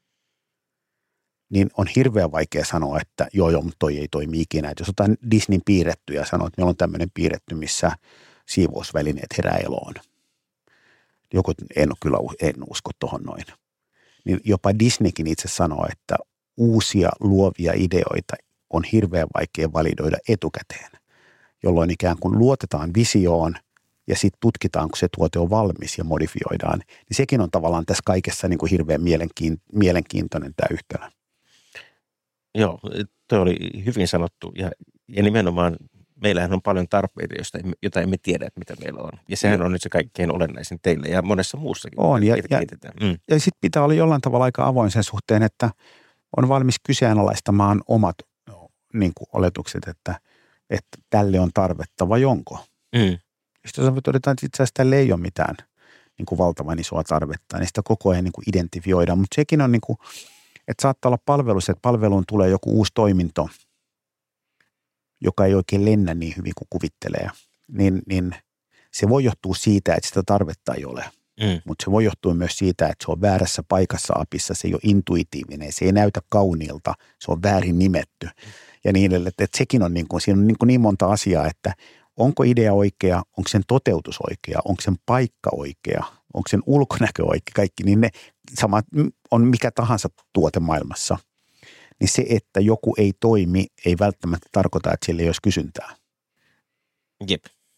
niin on hirveän vaikea sanoa, että joo joo, mutta toi ei toimi ikinä. Et jos otan Disneyn piirretty ja sanoo, että meillä on tämmöinen piirretty, missä siivousvälineet herää eloon. Joku, en kyllä en usko tuohon noin. Niin jopa Disneykin itse sanoo, että uusia luovia ideoita on hirveän vaikea validoida etukäteen, jolloin ikään kuin luotetaan visioon ja sitten tutkitaan, kun se tuote on valmis ja modifioidaan. Niin sekin on tavallaan tässä kaikessa niin kuin hirveän mielenkiintoinen tämä yhtälö. Joo, tuo oli hyvin sanottu ja, ja nimenomaan meillähän on paljon tarpeita, joista emme, jota emme tiedä, että mitä meillä on. Ja sehän on nyt se kaikkein olennaisin teille ja monessa muussakin. On ja, ja, mm. ja sitten pitää olla jollain tavalla aika avoin sen suhteen, että on valmis kyseenalaistamaan omat niin kuin oletukset, että, että tälle on tarvetta vai onko. Mm. Sitten jos todetaan, että itse asiassa tälle ei ole mitään niin kuin valtavan isoa tarvetta, niin sitä koko ajan niin kuin identifioidaan. Mutta sekin on niin kuin, että saattaa olla palvelussa, että palveluun tulee joku uusi toiminto, joka ei oikein lennä niin hyvin kuin kuvittelee, niin, niin se voi johtua siitä, että sitä tarvetta ei ole. Mm. Mutta se voi johtua myös siitä, että se on väärässä paikassa apissa, se ei ole intuitiivinen, se ei näytä kauniilta, se on väärin nimetty. Mm. Ja niin edelleen, että sekin on niin kuin, siinä on niin, kuin niin monta asiaa, että onko idea oikea, onko sen toteutus oikea, onko sen paikka oikea, onko sen ulkonäkö oikea, kaikki, niin ne sama on mikä tahansa tuote maailmassa. Niin se, että joku ei toimi, ei välttämättä tarkoita, että sillä ei olisi kysyntää. Jep.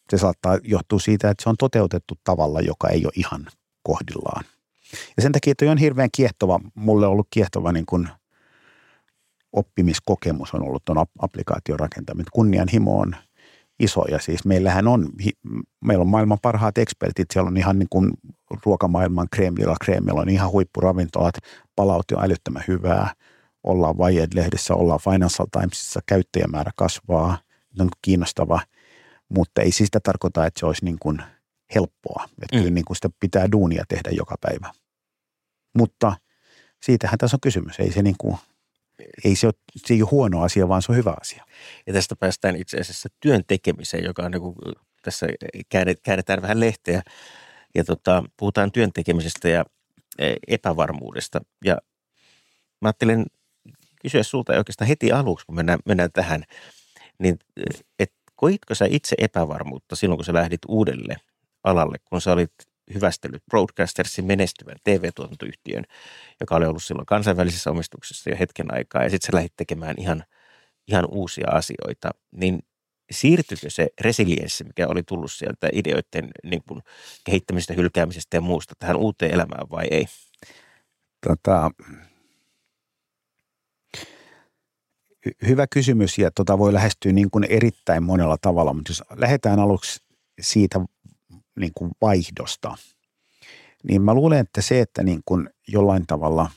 se saattaa johtua siitä, että se on toteutettu tavalla, joka ei ole ihan kohdillaan. Ja sen takia toi on hirveän kiehtova, mulle on ollut kiehtova niin kuin oppimiskokemus on ollut tuon applikaation rakentaminen. Kunnianhimo on iso ja siis meillähän on, meillä on maailman parhaat ekspertit, siellä on ihan niin kuin ruokamaailman crème de la crème, on ihan huippuravintolat, palaute on älyttömän hyvää, ollaan Wired-lehdessä, ollaan Financial Timesissa, käyttäjämäärä kasvaa, on kiinnostava, mutta ei siis sitä tarkoita, että se olisi niin kuin helppoa, että mm. kyllä niin kuin sitä pitää duunia tehdä joka päivä. Mutta siitähän tässä on kysymys, ei se niin kuin Ei se, ole, se ei ole huono asia, vaan se on hyvä asia. Ja tästä päästään itse asiassa työn tekemiseen, joka on niin kuin, tässä käännetään vähän lehteä ja tota, puhutaan työn tekemisestä ja epävarmuudesta. Ja mä ajattelin kysyä sulta oikeastaan heti aluksi, kun mennään, mennään tähän, niin et, koitko sä itse epävarmuutta silloin, kun sä lähdit uudelle alalle, kun sä olit hyvästellyt Broadcastersin menestyvän T V-tuotantoyhtiön, joka oli ollut silloin kansainvälisessä omistuksessa jo hetken aikaa, ja sitten sä lähdit tekemään ihan, ihan uusia asioita, niin siirtyykö se resilienssi, mikä oli tullut sieltä ideoiden niin kuin kehittämisestä, hylkäämisestä ja muusta tähän uuteen elämään vai ei? Tota, hyvä kysymys, ja tota voi lähestyä niin kuin erittäin monella tavalla, mutta jos lähdetään aluksi siitä niin kuin vaihdosta, niin mä luulen, että se, että niin kuin jollain tavalla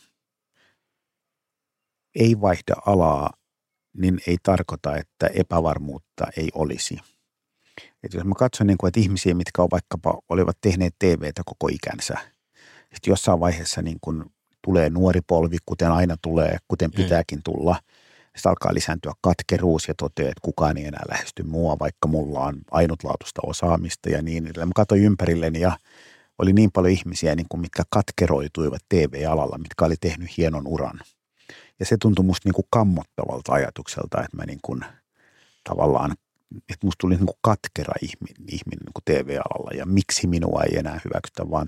ei vaihda alaa, niin ei tarkoita, että epävarmuutta ei olisi. Että jos mä katson, niin kuin, että ihmisiä, mitkä on vaikkapa olivat tehneet T V:tä koko ikänsä, sitten jossain vaiheessa niin kuin tulee nuori polvi, kuten aina tulee, kuten pitääkin tulla, sitten alkaa lisääntyä katkeruus ja toteaa, että kukaan ei enää lähesty mua, vaikka mulla on ainutlaatuista osaamista ja niin edelleen. Mä katsoin ympärilleni ja oli niin paljon ihmisiä, niin kuin mitkä katkeroituivat T V-alalla, mitkä oli tehnyt hienon uran. Ja se tuntui musta niin kuin kammottavalta ajatukselta, että mä niin kuin tavallaan, että musta tuli niin kuin katkera ihminen, ihminen niin kuin T V-alalla ja miksi minua ei enää hyväksytä, vaan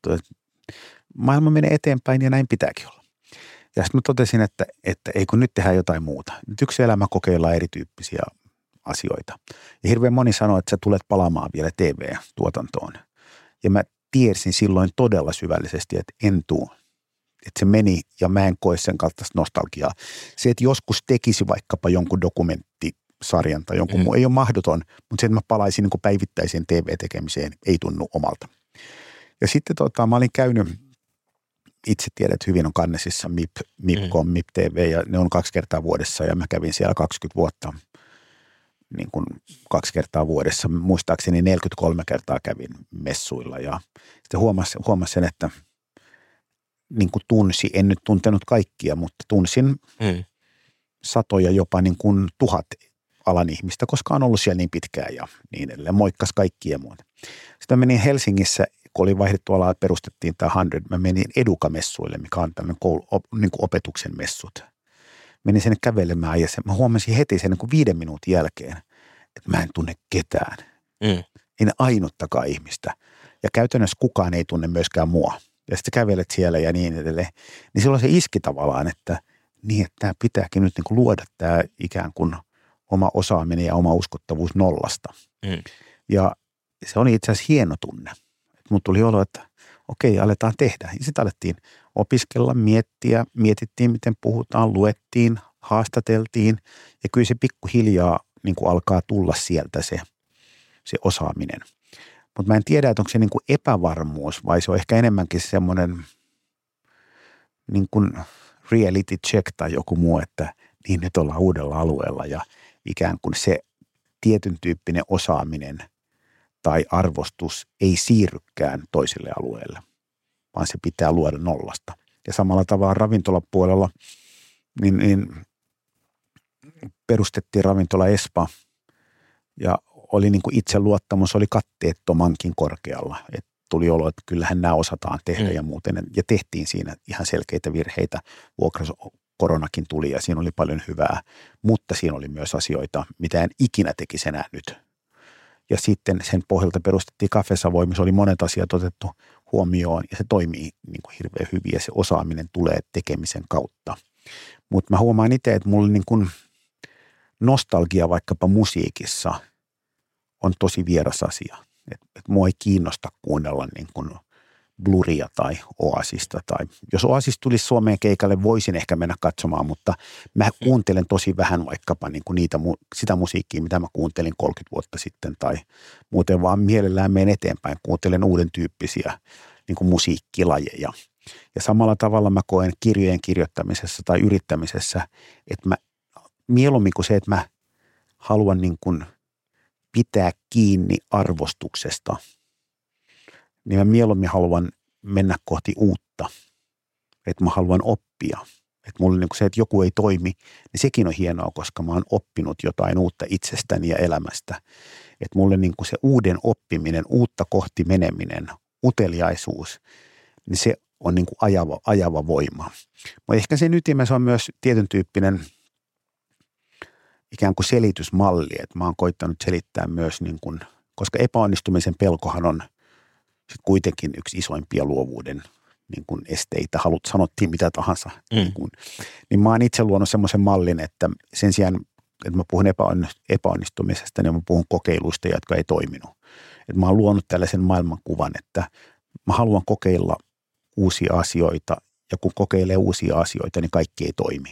maailma menee eteenpäin ja näin pitääkin olla. Ja sitten mä totesin, että, että ei kun nyt tehdään jotain muuta. Nyt yksi elämä kokeillaan erityyppisiä asioita. Ja hirveän moni sanoo, että sä tulet palaamaan vielä T V-tuotantoon. Ja mä tiesin silloin todella syvällisesti, että en tuu. Että se meni ja mä en koe sen kaltaista nostalgiaa. Se, että joskus tekisi vaikkapa jonkun dokumenttisarjan tai jonkun mm. muu, ei ole mahdoton. Mutta se, että mä palaisin niin kuin päivittäiseen T V-tekemiseen, ei tunnu omalta. Ja sitten tota, mä olin käynyt, itse tiedät hyvin, on Cannesissa M I P, M I P piste com, M I P T V ja ne on kaksi kertaa vuodessa ja mä kävin siellä kaksikymmentä vuotta. Niin kuin kaksi kertaa vuodessa. Muistaakseni neljäkymmentäkolme kertaa kävin messuilla ja sitten huomasin, huomasin että niin kuin tunsi, en nyt tuntenut kaikkia, mutta tunsin mm. satoja, jopa niin kuin tuhat alan ihmistä, koska on ollut siellä niin pitkään ja niin edelleen. Moikkas kaikkia ja muuta. Sitten menin Helsingissä, kun oli vaihdettu alaa, että perustettiin tämä sata, mä menin Educa-messuille, mikä on tämmöinen koulu, op, niin kuin opetuksen messut. Menin sinne kävelemään ja sen, mä huomasin heti sen niin kuin viiden minuutin jälkeen, että mä en tunne ketään. Mm. En ainuttakaan ihmistä. Ja käytännössä kukaan ei tunne myöskään mua. Ja sitten kävelet siellä ja niin edelleen. Niin silloin se iski tavallaan, että niin, että tämä pitääkin nyt niin kuin luoda tämä ikään kuin oma osaaminen ja oma uskottavuus nollasta. Mm. Ja se oli itse asiassa hieno tunne. Mutta tuli olo, että okei, aletaan tehdä. Ja sitten alettiin opiskella, miettiä, mietittiin, miten puhutaan, luettiin, haastateltiin. Ja kyllä se pikkuhiljaa niin kuin alkaa tulla sieltä se, se osaaminen. Mutta mä en tiedä, että onko se niin kuin epävarmuus vai se on ehkä enemmänkin semmoinen niin kuin reality check tai joku muu, että niin nyt ollaan uudella alueella ja ikään kuin se tietyn tyyppinen osaaminen tai arvostus ei siirrykään toiselle alueelle, vaan se pitää luoda nollasta. Ja samalla tavalla ravintolapuolella niin, niin perustettiin ravintola Espa ja oli niin kuin itseluottamus, oli katteettomankin korkealla. Et tuli olo, että kyllähän nämä osataan tehdä mm. ja muuten. Ja tehtiin siinä ihan selkeitä virheitä. Vuokraskoronakin tuli ja siinä oli paljon hyvää, mutta siinä oli myös asioita, mitä en ikinä tekisi enää nyt. Ja sitten sen pohjalta perustettiin Cafe Savoy, missä oli monet asiat otettu huomioon ja se toimii niin kuin hirveän hyvin ja se osaaminen tulee tekemisen kautta. Mutta mä huomaan itse, että mulla niin kuin nostalgia vaikkapa musiikissa on tosi vieras asia. Että et mua ei kiinnosta kuunnella niin kuin Bluria tai Oasista. Tai jos Oasis tulisi Suomeen keikalle, voisin ehkä mennä katsomaan, mutta mä kuuntelen tosi vähän vaikkapa niin kuin niitä, sitä musiikkia, mitä mä kuuntelin kolmekymmentä vuotta sitten. Tai muuten vaan mielellään menen eteenpäin, kuuntelen uuden tyyppisiä niin kuin musiikkilajeja. Ja samalla tavalla mä koen kirjojen kirjoittamisessa tai yrittämisessä, että mä mieluummin kuin se, että mä haluan niin kuin pitää kiinni arvostuksesta, niin mä mieluummin haluan mennä kohti uutta. Että mä haluan oppia. Että mulle niin kuin se, että joku ei toimi, niin sekin on hienoa, koska mä oon oppinut jotain uutta itsestäni ja elämästä. Että mulle niin kuin se uuden oppiminen, uutta kohti meneminen, uteliaisuus, niin se on niin kuin ajava, ajava voima. Mutta ehkä sen ytimessä on myös tietyn tyyppinen ikään kuin selitysmalli, että mä oon koittanut selittää myös, niin kuin, koska epäonnistumisen pelkohan on sit kuitenkin yksi isoimpia luovuuden niin kuin esteitä, halut sanottiin mitä tahansa. Mm. Niin, kuin, niin mä oon itse luonut semmoisen mallin, että sen sijaan, että mä puhun epäonnistumisesta, niin mä puhun kokeiluista, jotka ei toiminut. Että mä oon luonut tällaisen maailmankuvan, että mä haluan kokeilla uusia asioita, ja kun kokeilee uusia asioita, niin kaikki ei toimi.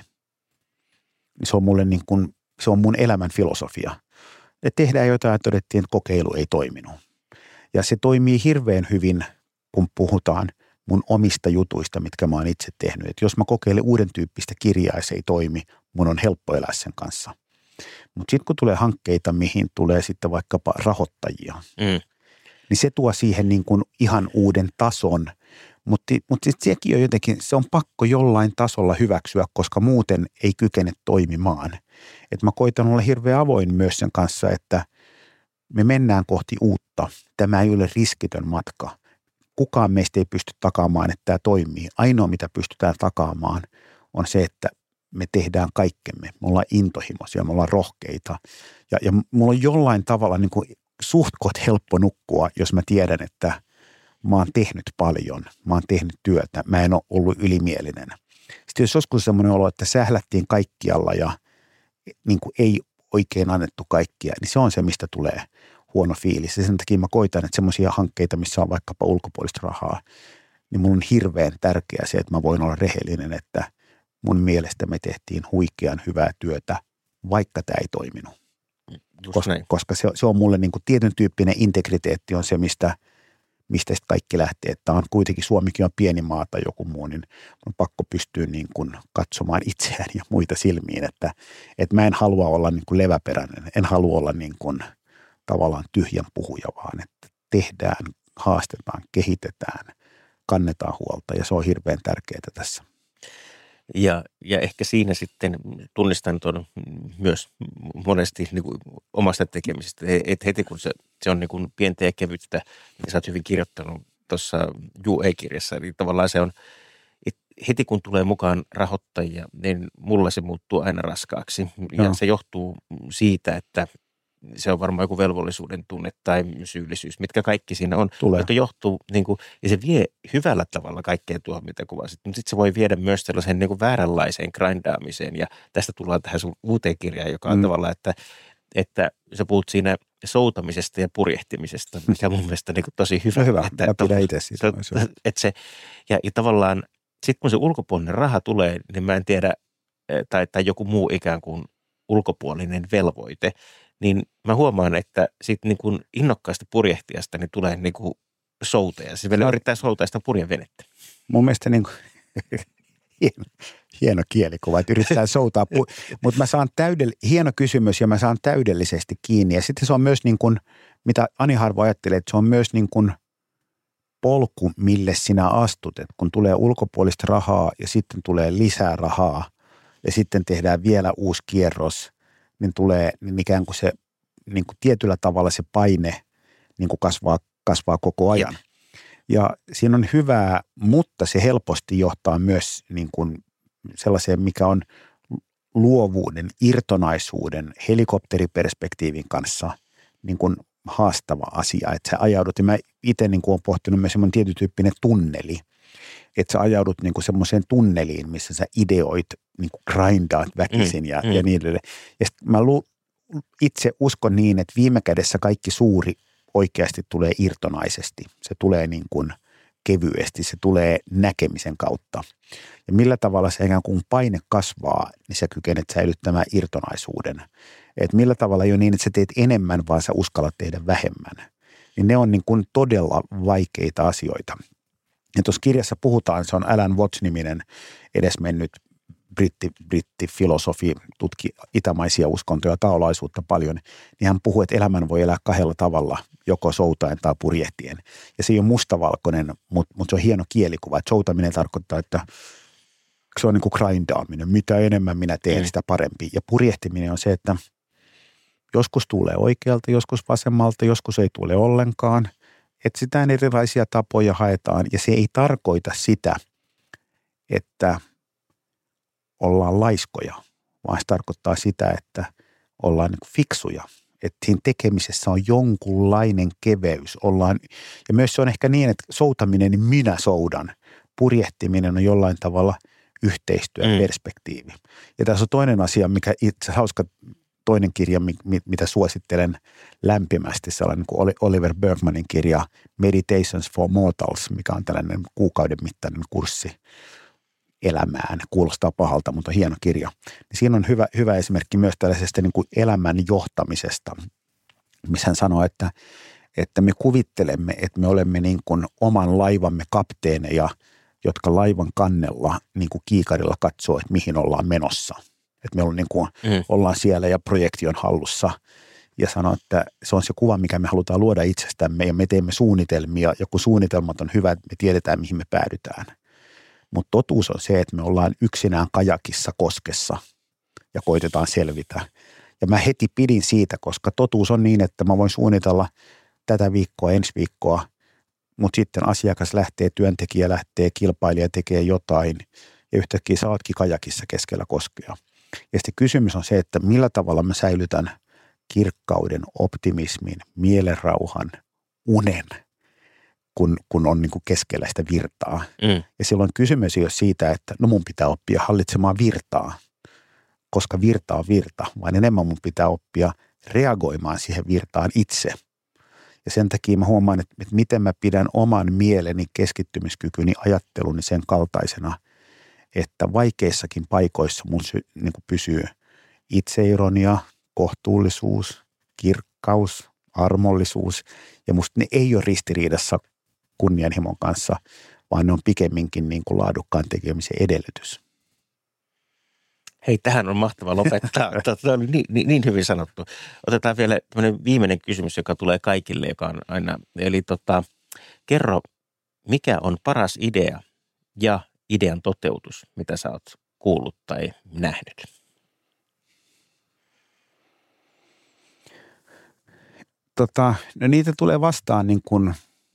Se on mulle niin kuin, se on mun elämän filosofia. Että tehdään jotain, että todettiin, että kokeilu ei toiminut. Ja se toimii hirveän hyvin, kun puhutaan mun omista jutuista, mitkä mä oon itse tehnyt. Että jos mä kokeilen uuden tyyppistä kirjaa ja se ei toimi, mun on helppo elää sen kanssa. Mutta sitten kun tulee hankkeita, mihin tulee sitten vaikkapa rahoittajia, mm. niin se tuo siihen niin kuin ihan uuden tason. Mutta mut sekin on jotenkin, se on pakko jollain tasolla hyväksyä, koska muuten ei kykene toimimaan. Että mä koitan olla hirveän avoin myös sen kanssa, että me mennään kohti uutta. Tämä ei ole riskitön matka. Kukaan meistä ei pysty takaamaan, että tämä toimii. Ainoa, mitä pystytään takaamaan, on se, että me tehdään kaikkemme. Me ollaan intohimoisia, me ollaan rohkeita. Ja, ja mulla on jollain tavalla niin kuin suhtkot helppo nukkua, jos mä tiedän, että mä oon tehnyt paljon. Mä oon tehnyt työtä. Mä en ole ollut ylimielinen. Sitten jos joskus semmoinen olo, että sählättiin kaikkialla ja niin kuin ei oikein annettu kaikkia, niin se on se, mistä tulee huono fiilis. Ja sen takia mä koitan, että semmoisia hankkeita, missä on vaikkapa ulkopuolista rahaa, niin mun on hirveän tärkeää se, että mä voin olla rehellinen, että mun mielestä me tehtiin huikean hyvää työtä, vaikka tämä ei toiminut. Koska, koska se, se on mulle niin kuin tietyn tyyppinen integriteetti on se, mistä, mistä sitten kaikki lähtee. Että on kuitenkin, Suomikin on pieni maa tai joku muu, niin on pakko pystyä niin kuin katsomaan itseään ja muita silmiin. Että, että mä en halua olla niin kuin leväperäinen, en halua olla niin kuin tavallaan tyhjän puhuja, vaan että tehdään, haastetaan, kehitetään, kannetaan huolta ja se on hirveän tärkeää tässä. Ja, ja ehkä siinä sitten tunnistan tuon myös monesti niin kuin omasta tekemisestä, että heti kun se, se on niin kuin pientä ja kevyttä, mitä sä oot hyvin kirjoittanut tuossa Juu ei-kirjassa, niin tavallaan se on, että heti kun tulee mukaan rahoittajia, niin mulla se muuttuu aina raskaaksi. Ja no. Se johtuu siitä, että se on varmaan joku velvollisuuden tunne tai syyllisyys, mitkä kaikki siinä on, tulee. Jotka johtuu, niin kuin, ja se vie hyvällä tavalla kaikkea tuohon, mitä kuvasit. Mutta sitten se voi viedä myös sellaiseen niin kuin vääränlaiseen grindaamiseen, ja tästä tullaan tähän sun uuteen kirjaan, joka on mm. tavallaan, että, että sä puhut siinä soutamisesta ja purjehtimisesta, mikä on mun mielestä niin kuin tosi hyvä. No hyvä, että, mä pidän itse siitä. Että, että se, ja, ja tavallaan, sitten kun se ulkopuolinen raha tulee, niin mä en tiedä, tai, tai joku muu ikään kuin ulkopuolinen velvoite, niin mä huomaan, että sitten niin kuin innokkaasta purjehtijasta niin tulee niin kuin souteja. Siis vielä yrittää soutaa sitä purjevenettä. Mun mielestä niin kuin, hieno, hieno kielikuva, että yrittää soutaa. Mutta mä saan täydell- hieno kysymys ja mä saan täydellisesti kiinni. Ja sitten se on myös niin kuin, mitä Ani Harvo ajattelee, että se on myös niin kuin polku, mille sinä astut. Et kun tulee ulkopuolista rahaa ja sitten tulee lisää rahaa ja sitten tehdään vielä uusi kierros, niin tulee niin ikään kuin se niin kuin tietyllä tavalla se paine niin kuin kasvaa, kasvaa koko ajan. Ja siinä on hyvää, mutta se helposti johtaa myös niin kuin sellaiseen, mikä on luovuuden, irtonaisuuden, helikopteriperspektiivin kanssa niin kuin haastava asia. Että sä ajaudut, ja mä itse niin kuin olen pohtinut myös semmoinen tietyn tyyppinen tunneli, että sä ajaudut niin kuin semmoiseen tunneliin, missä sä ideoit, niin kuin grindaat väkisin mm, ja, mm. ja niin edelleen. Ja sitten mä lu, itse uskon niin, että viime kädessä kaikki suuri oikeasti tulee irtonaisesti. Se tulee niin kuin kevyesti, se tulee näkemisen kautta. Ja millä tavalla se ikään kuin paine kasvaa, niin sä kykenet säilyttämään irtonaisuuden. Että millä tavalla ei ole niin, että sä teet enemmän, vaan sä uskallat tehdä vähemmän. Niin ne on niin kuin todella vaikeita asioita. Ja tuossa kirjassa puhutaan, se on Alan Watts-niminen edesmennyt britti, brittifilosofi, tutki itämaisia uskontoja ja taolaisuutta paljon, niin hän puhuu, että elämän voi elää kahdella tavalla, joko soutaen tai purjehtien. Ja se ei ole mustavalkoinen, mutta, mutta se on hieno kielikuva. Että soutaminen tarkoittaa, että se on niin kuin grindaaminen. Mitä enemmän minä teen, mm. sitä parempi. Ja purjehtiminen on se, että joskus tulee oikealta, joskus vasemmalta, joskus ei tule ollenkaan. Etsitään erilaisia tapoja, haetaan. Ja se ei tarkoita sitä, että ollaan laiskoja, vaan se tarkoittaa sitä, että ollaan niin kuin fiksuja. Että siinä tekemisessä on jonkunlainen keveys. Ollaan, ja myös se on ehkä niin, että soutaminen, niin minä soudan. Purjehtiminen on jollain tavalla yhteistyöperspektiivi. Mm. Ja tässä on toinen asia, mikä itse hauska toinen kirja, mitä suosittelen lämpimästi, sellainen kuin Oliver Berkmanin kirja Meditations for Mortals, mikä on tällainen kuukauden mittainen kurssi elämään. Kuulostaa pahalta, mutta on hieno kirja. Siinä on hyvä, hyvä esimerkki myös tällaisesta niin kuin elämän johtamisesta, missä hän sanoo, että, että me kuvittelemme, että me olemme niin kuin oman laivamme kapteeneja, jotka laivan kannella niin kuin kiikarilla katsoo, että mihin ollaan menossa. Että me ollaan, niin kuin, mm. ollaan siellä ja projekti on hallussa ja sanoo, että se on se kuva, mikä me halutaan luoda itsestämme ja me teemme suunnitelmia ja kun suunnitelmat on hyvät, me tiedetään, mihin me päädytään. Mutta totuus on se, että me ollaan yksinään kajakissa koskessa ja koitetaan selvitä. Ja mä heti pidin siitä, koska totuus on niin, että mä voin suunnitella tätä viikkoa, ensi viikkoa, mutta sitten asiakas lähtee, työntekijä lähtee, kilpailija tekee jotain ja yhtäkkiä sä ootkin kajakissa keskellä koskea. Ja sitten kysymys on se, että millä tavalla mä säilytän kirkkauden, optimismin, mielenrauhan, unen, kun, kun on niin kuin keskellä sitä virtaa. Mm. Ja silloin kysymys ei ole siitä, että no mun pitää oppia hallitsemaan virtaa, koska virta on virta, vaan enemmän mun pitää oppia reagoimaan siihen virtaan itse. Ja sen takia mä huomaan, että, että miten mä pidän oman mieleni, keskittymiskykyni, ajatteluni sen kaltaisena, että vaikeissakin paikoissa mun sy, niin kuin pysyy itseironia, kohtuullisuus, kirkkaus, armollisuus. Ja musta ne ei ole ristiriidassa kunnianhimon kanssa, vaan ne on pikemminkin niin kuin laadukkaan tekemisen edellytys. Hei, tähän on mahtava lopettaa. Tämä oli niin, niin, niin hyvin sanottu. Otetaan vielä viimeinen kysymys, joka tulee kaikille, joka on aina. Eli tota, kerro, mikä on paras idea ja idean toteutus, mitä sä oot kuullut tai nähnyt? Tota, no niitä tulee vastaan niin kuin,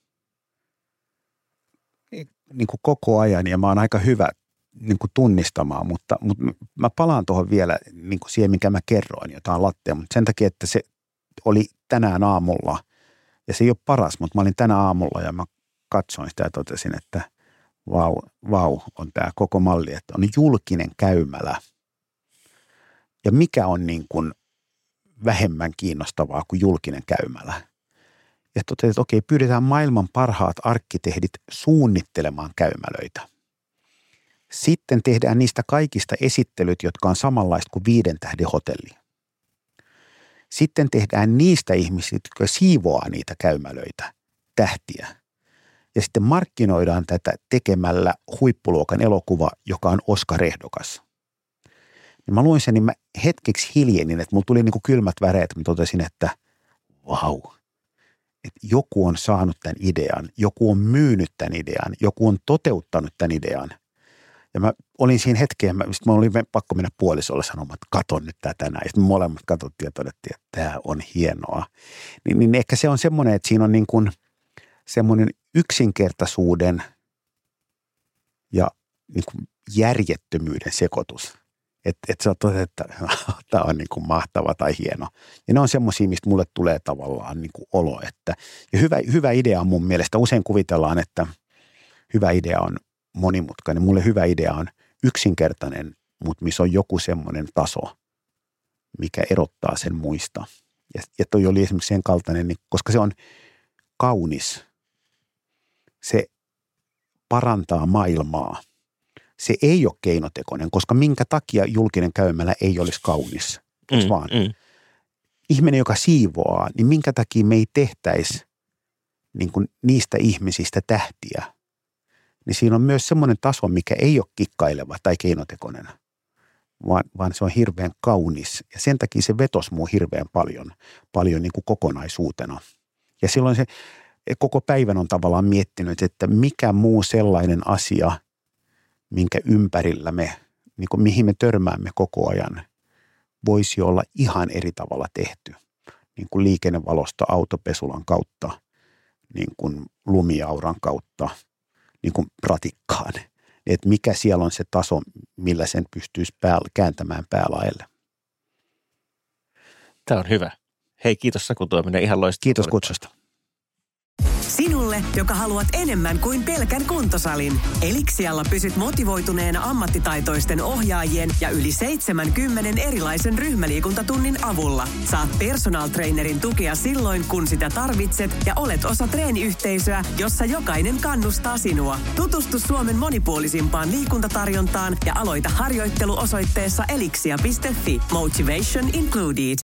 niin kuin koko ajan ja mä oon aika hyvä niin kuin tunnistamaan, mutta, mutta mä palaan tuohon vielä niin kuin siihen, minkä mä kerroin, jotain lattea, mutta sen takia, että se oli tänään aamulla ja se ei ole paras, mutta mä olin tänä aamulla ja mä katsoin sitä ja totesin, että vau, vau on tämä koko malli, että on julkinen käymälä ja mikä on niin kuin vähemmän kiinnostavaa kuin julkinen käymälä. Ja totesin, että okei, pyydetään maailman parhaat arkkitehdit suunnittelemaan käymälöitä. Sitten tehdään niistä kaikista esittelyt, jotka on samanlaista kuin viiden tähden hotelli. Sitten tehdään niistä ihmisistä, jotka siivoaa niitä käymälöitä, tähtiä. Ja sitten markkinoidaan tätä tekemällä huippuluokan elokuva, joka on Oscar-ehdokas. Ja mä luin sen, niin mä hetkeksi hiljenin, että mulla tuli niin kuin kylmät väreet. Mä totesin, että vau, että joku on saanut tämän idean, joku on myynyt tämän idean, joku on toteuttanut tämän idean. Ja mä olin siinä hetkeen, mä, mä olin pakko mennä puolisolle sanomaan, että katon nyt tätä näin. Ja sitten me molemmat katsottiin ja todettiin, että tämä on hienoa. Niin, niin ehkä se on semmoinen, että siinä on niin kuin semmoinen yksinkertaisuuden ja niin kuin järjettömyyden sekoitus. Että et sä oot, että tämä on niin kuin mahtava tai hieno. Ja ne on semmoisia, mistä mulle tulee tavallaan niin kuin olo. Että, ja hyvä, hyvä idea on mun mielestä, usein kuvitellaan, että hyvä idea on monimutkainen. Mulle hyvä idea on yksinkertainen, mutta missä on joku semmoinen taso, mikä erottaa sen muista. Ja, ja toi oli esimerkiksi sen kaltainen, niin, koska se on kaunis. Se parantaa maailmaa. Se ei ole keinotekoinen, koska minkä takia julkinen käymälä ei olisi kaunis. Mm, vaan mm. ihminen, joka siivoaa, niin minkä takia me ei tehtäisi niin kuin niistä ihmisistä tähtiä. Niin siinä on myös semmoinen taso, mikä ei ole kikkaileva tai keinotekoinen, vaan, vaan se on hirveän kaunis. Ja sen takia se vetosi muu hirveän paljon, paljon niin kuin kokonaisuutena. Ja silloin se koko päivän on tavallaan miettinyt, että mikä muu sellainen asia, minkä ympärillä me, niin kuin mihin me törmäämme koko ajan, voisi olla ihan eri tavalla tehty. Niin kuin liikennevalosta autopesulan kautta, niin kuin lumiauran kautta, niin kuin ratikkaan. Että mikä siellä on se taso, millä sen pystyisi päällä, kääntämään päälaelle. Tämä on hyvä. Hei, kiitos Saku Tuominen, ihan loistavaa. Kiitos kutsusta. Sinulle, joka haluat enemmän kuin pelkän kuntosalin. Elixialla pysyt motivoituneena ammattitaitoisten ohjaajien ja yli seitsemänkymmenen erilaisen ryhmäliikuntatunnin avulla. Saat personal trainerin tukea silloin, kun sitä tarvitset ja olet osa treeniyhteisöä, jossa jokainen kannustaa sinua. Tutustu Suomen monipuolisimpaan liikuntatarjontaan ja aloita harjoittelu osoitteessa elixia piste fi. Motivation included.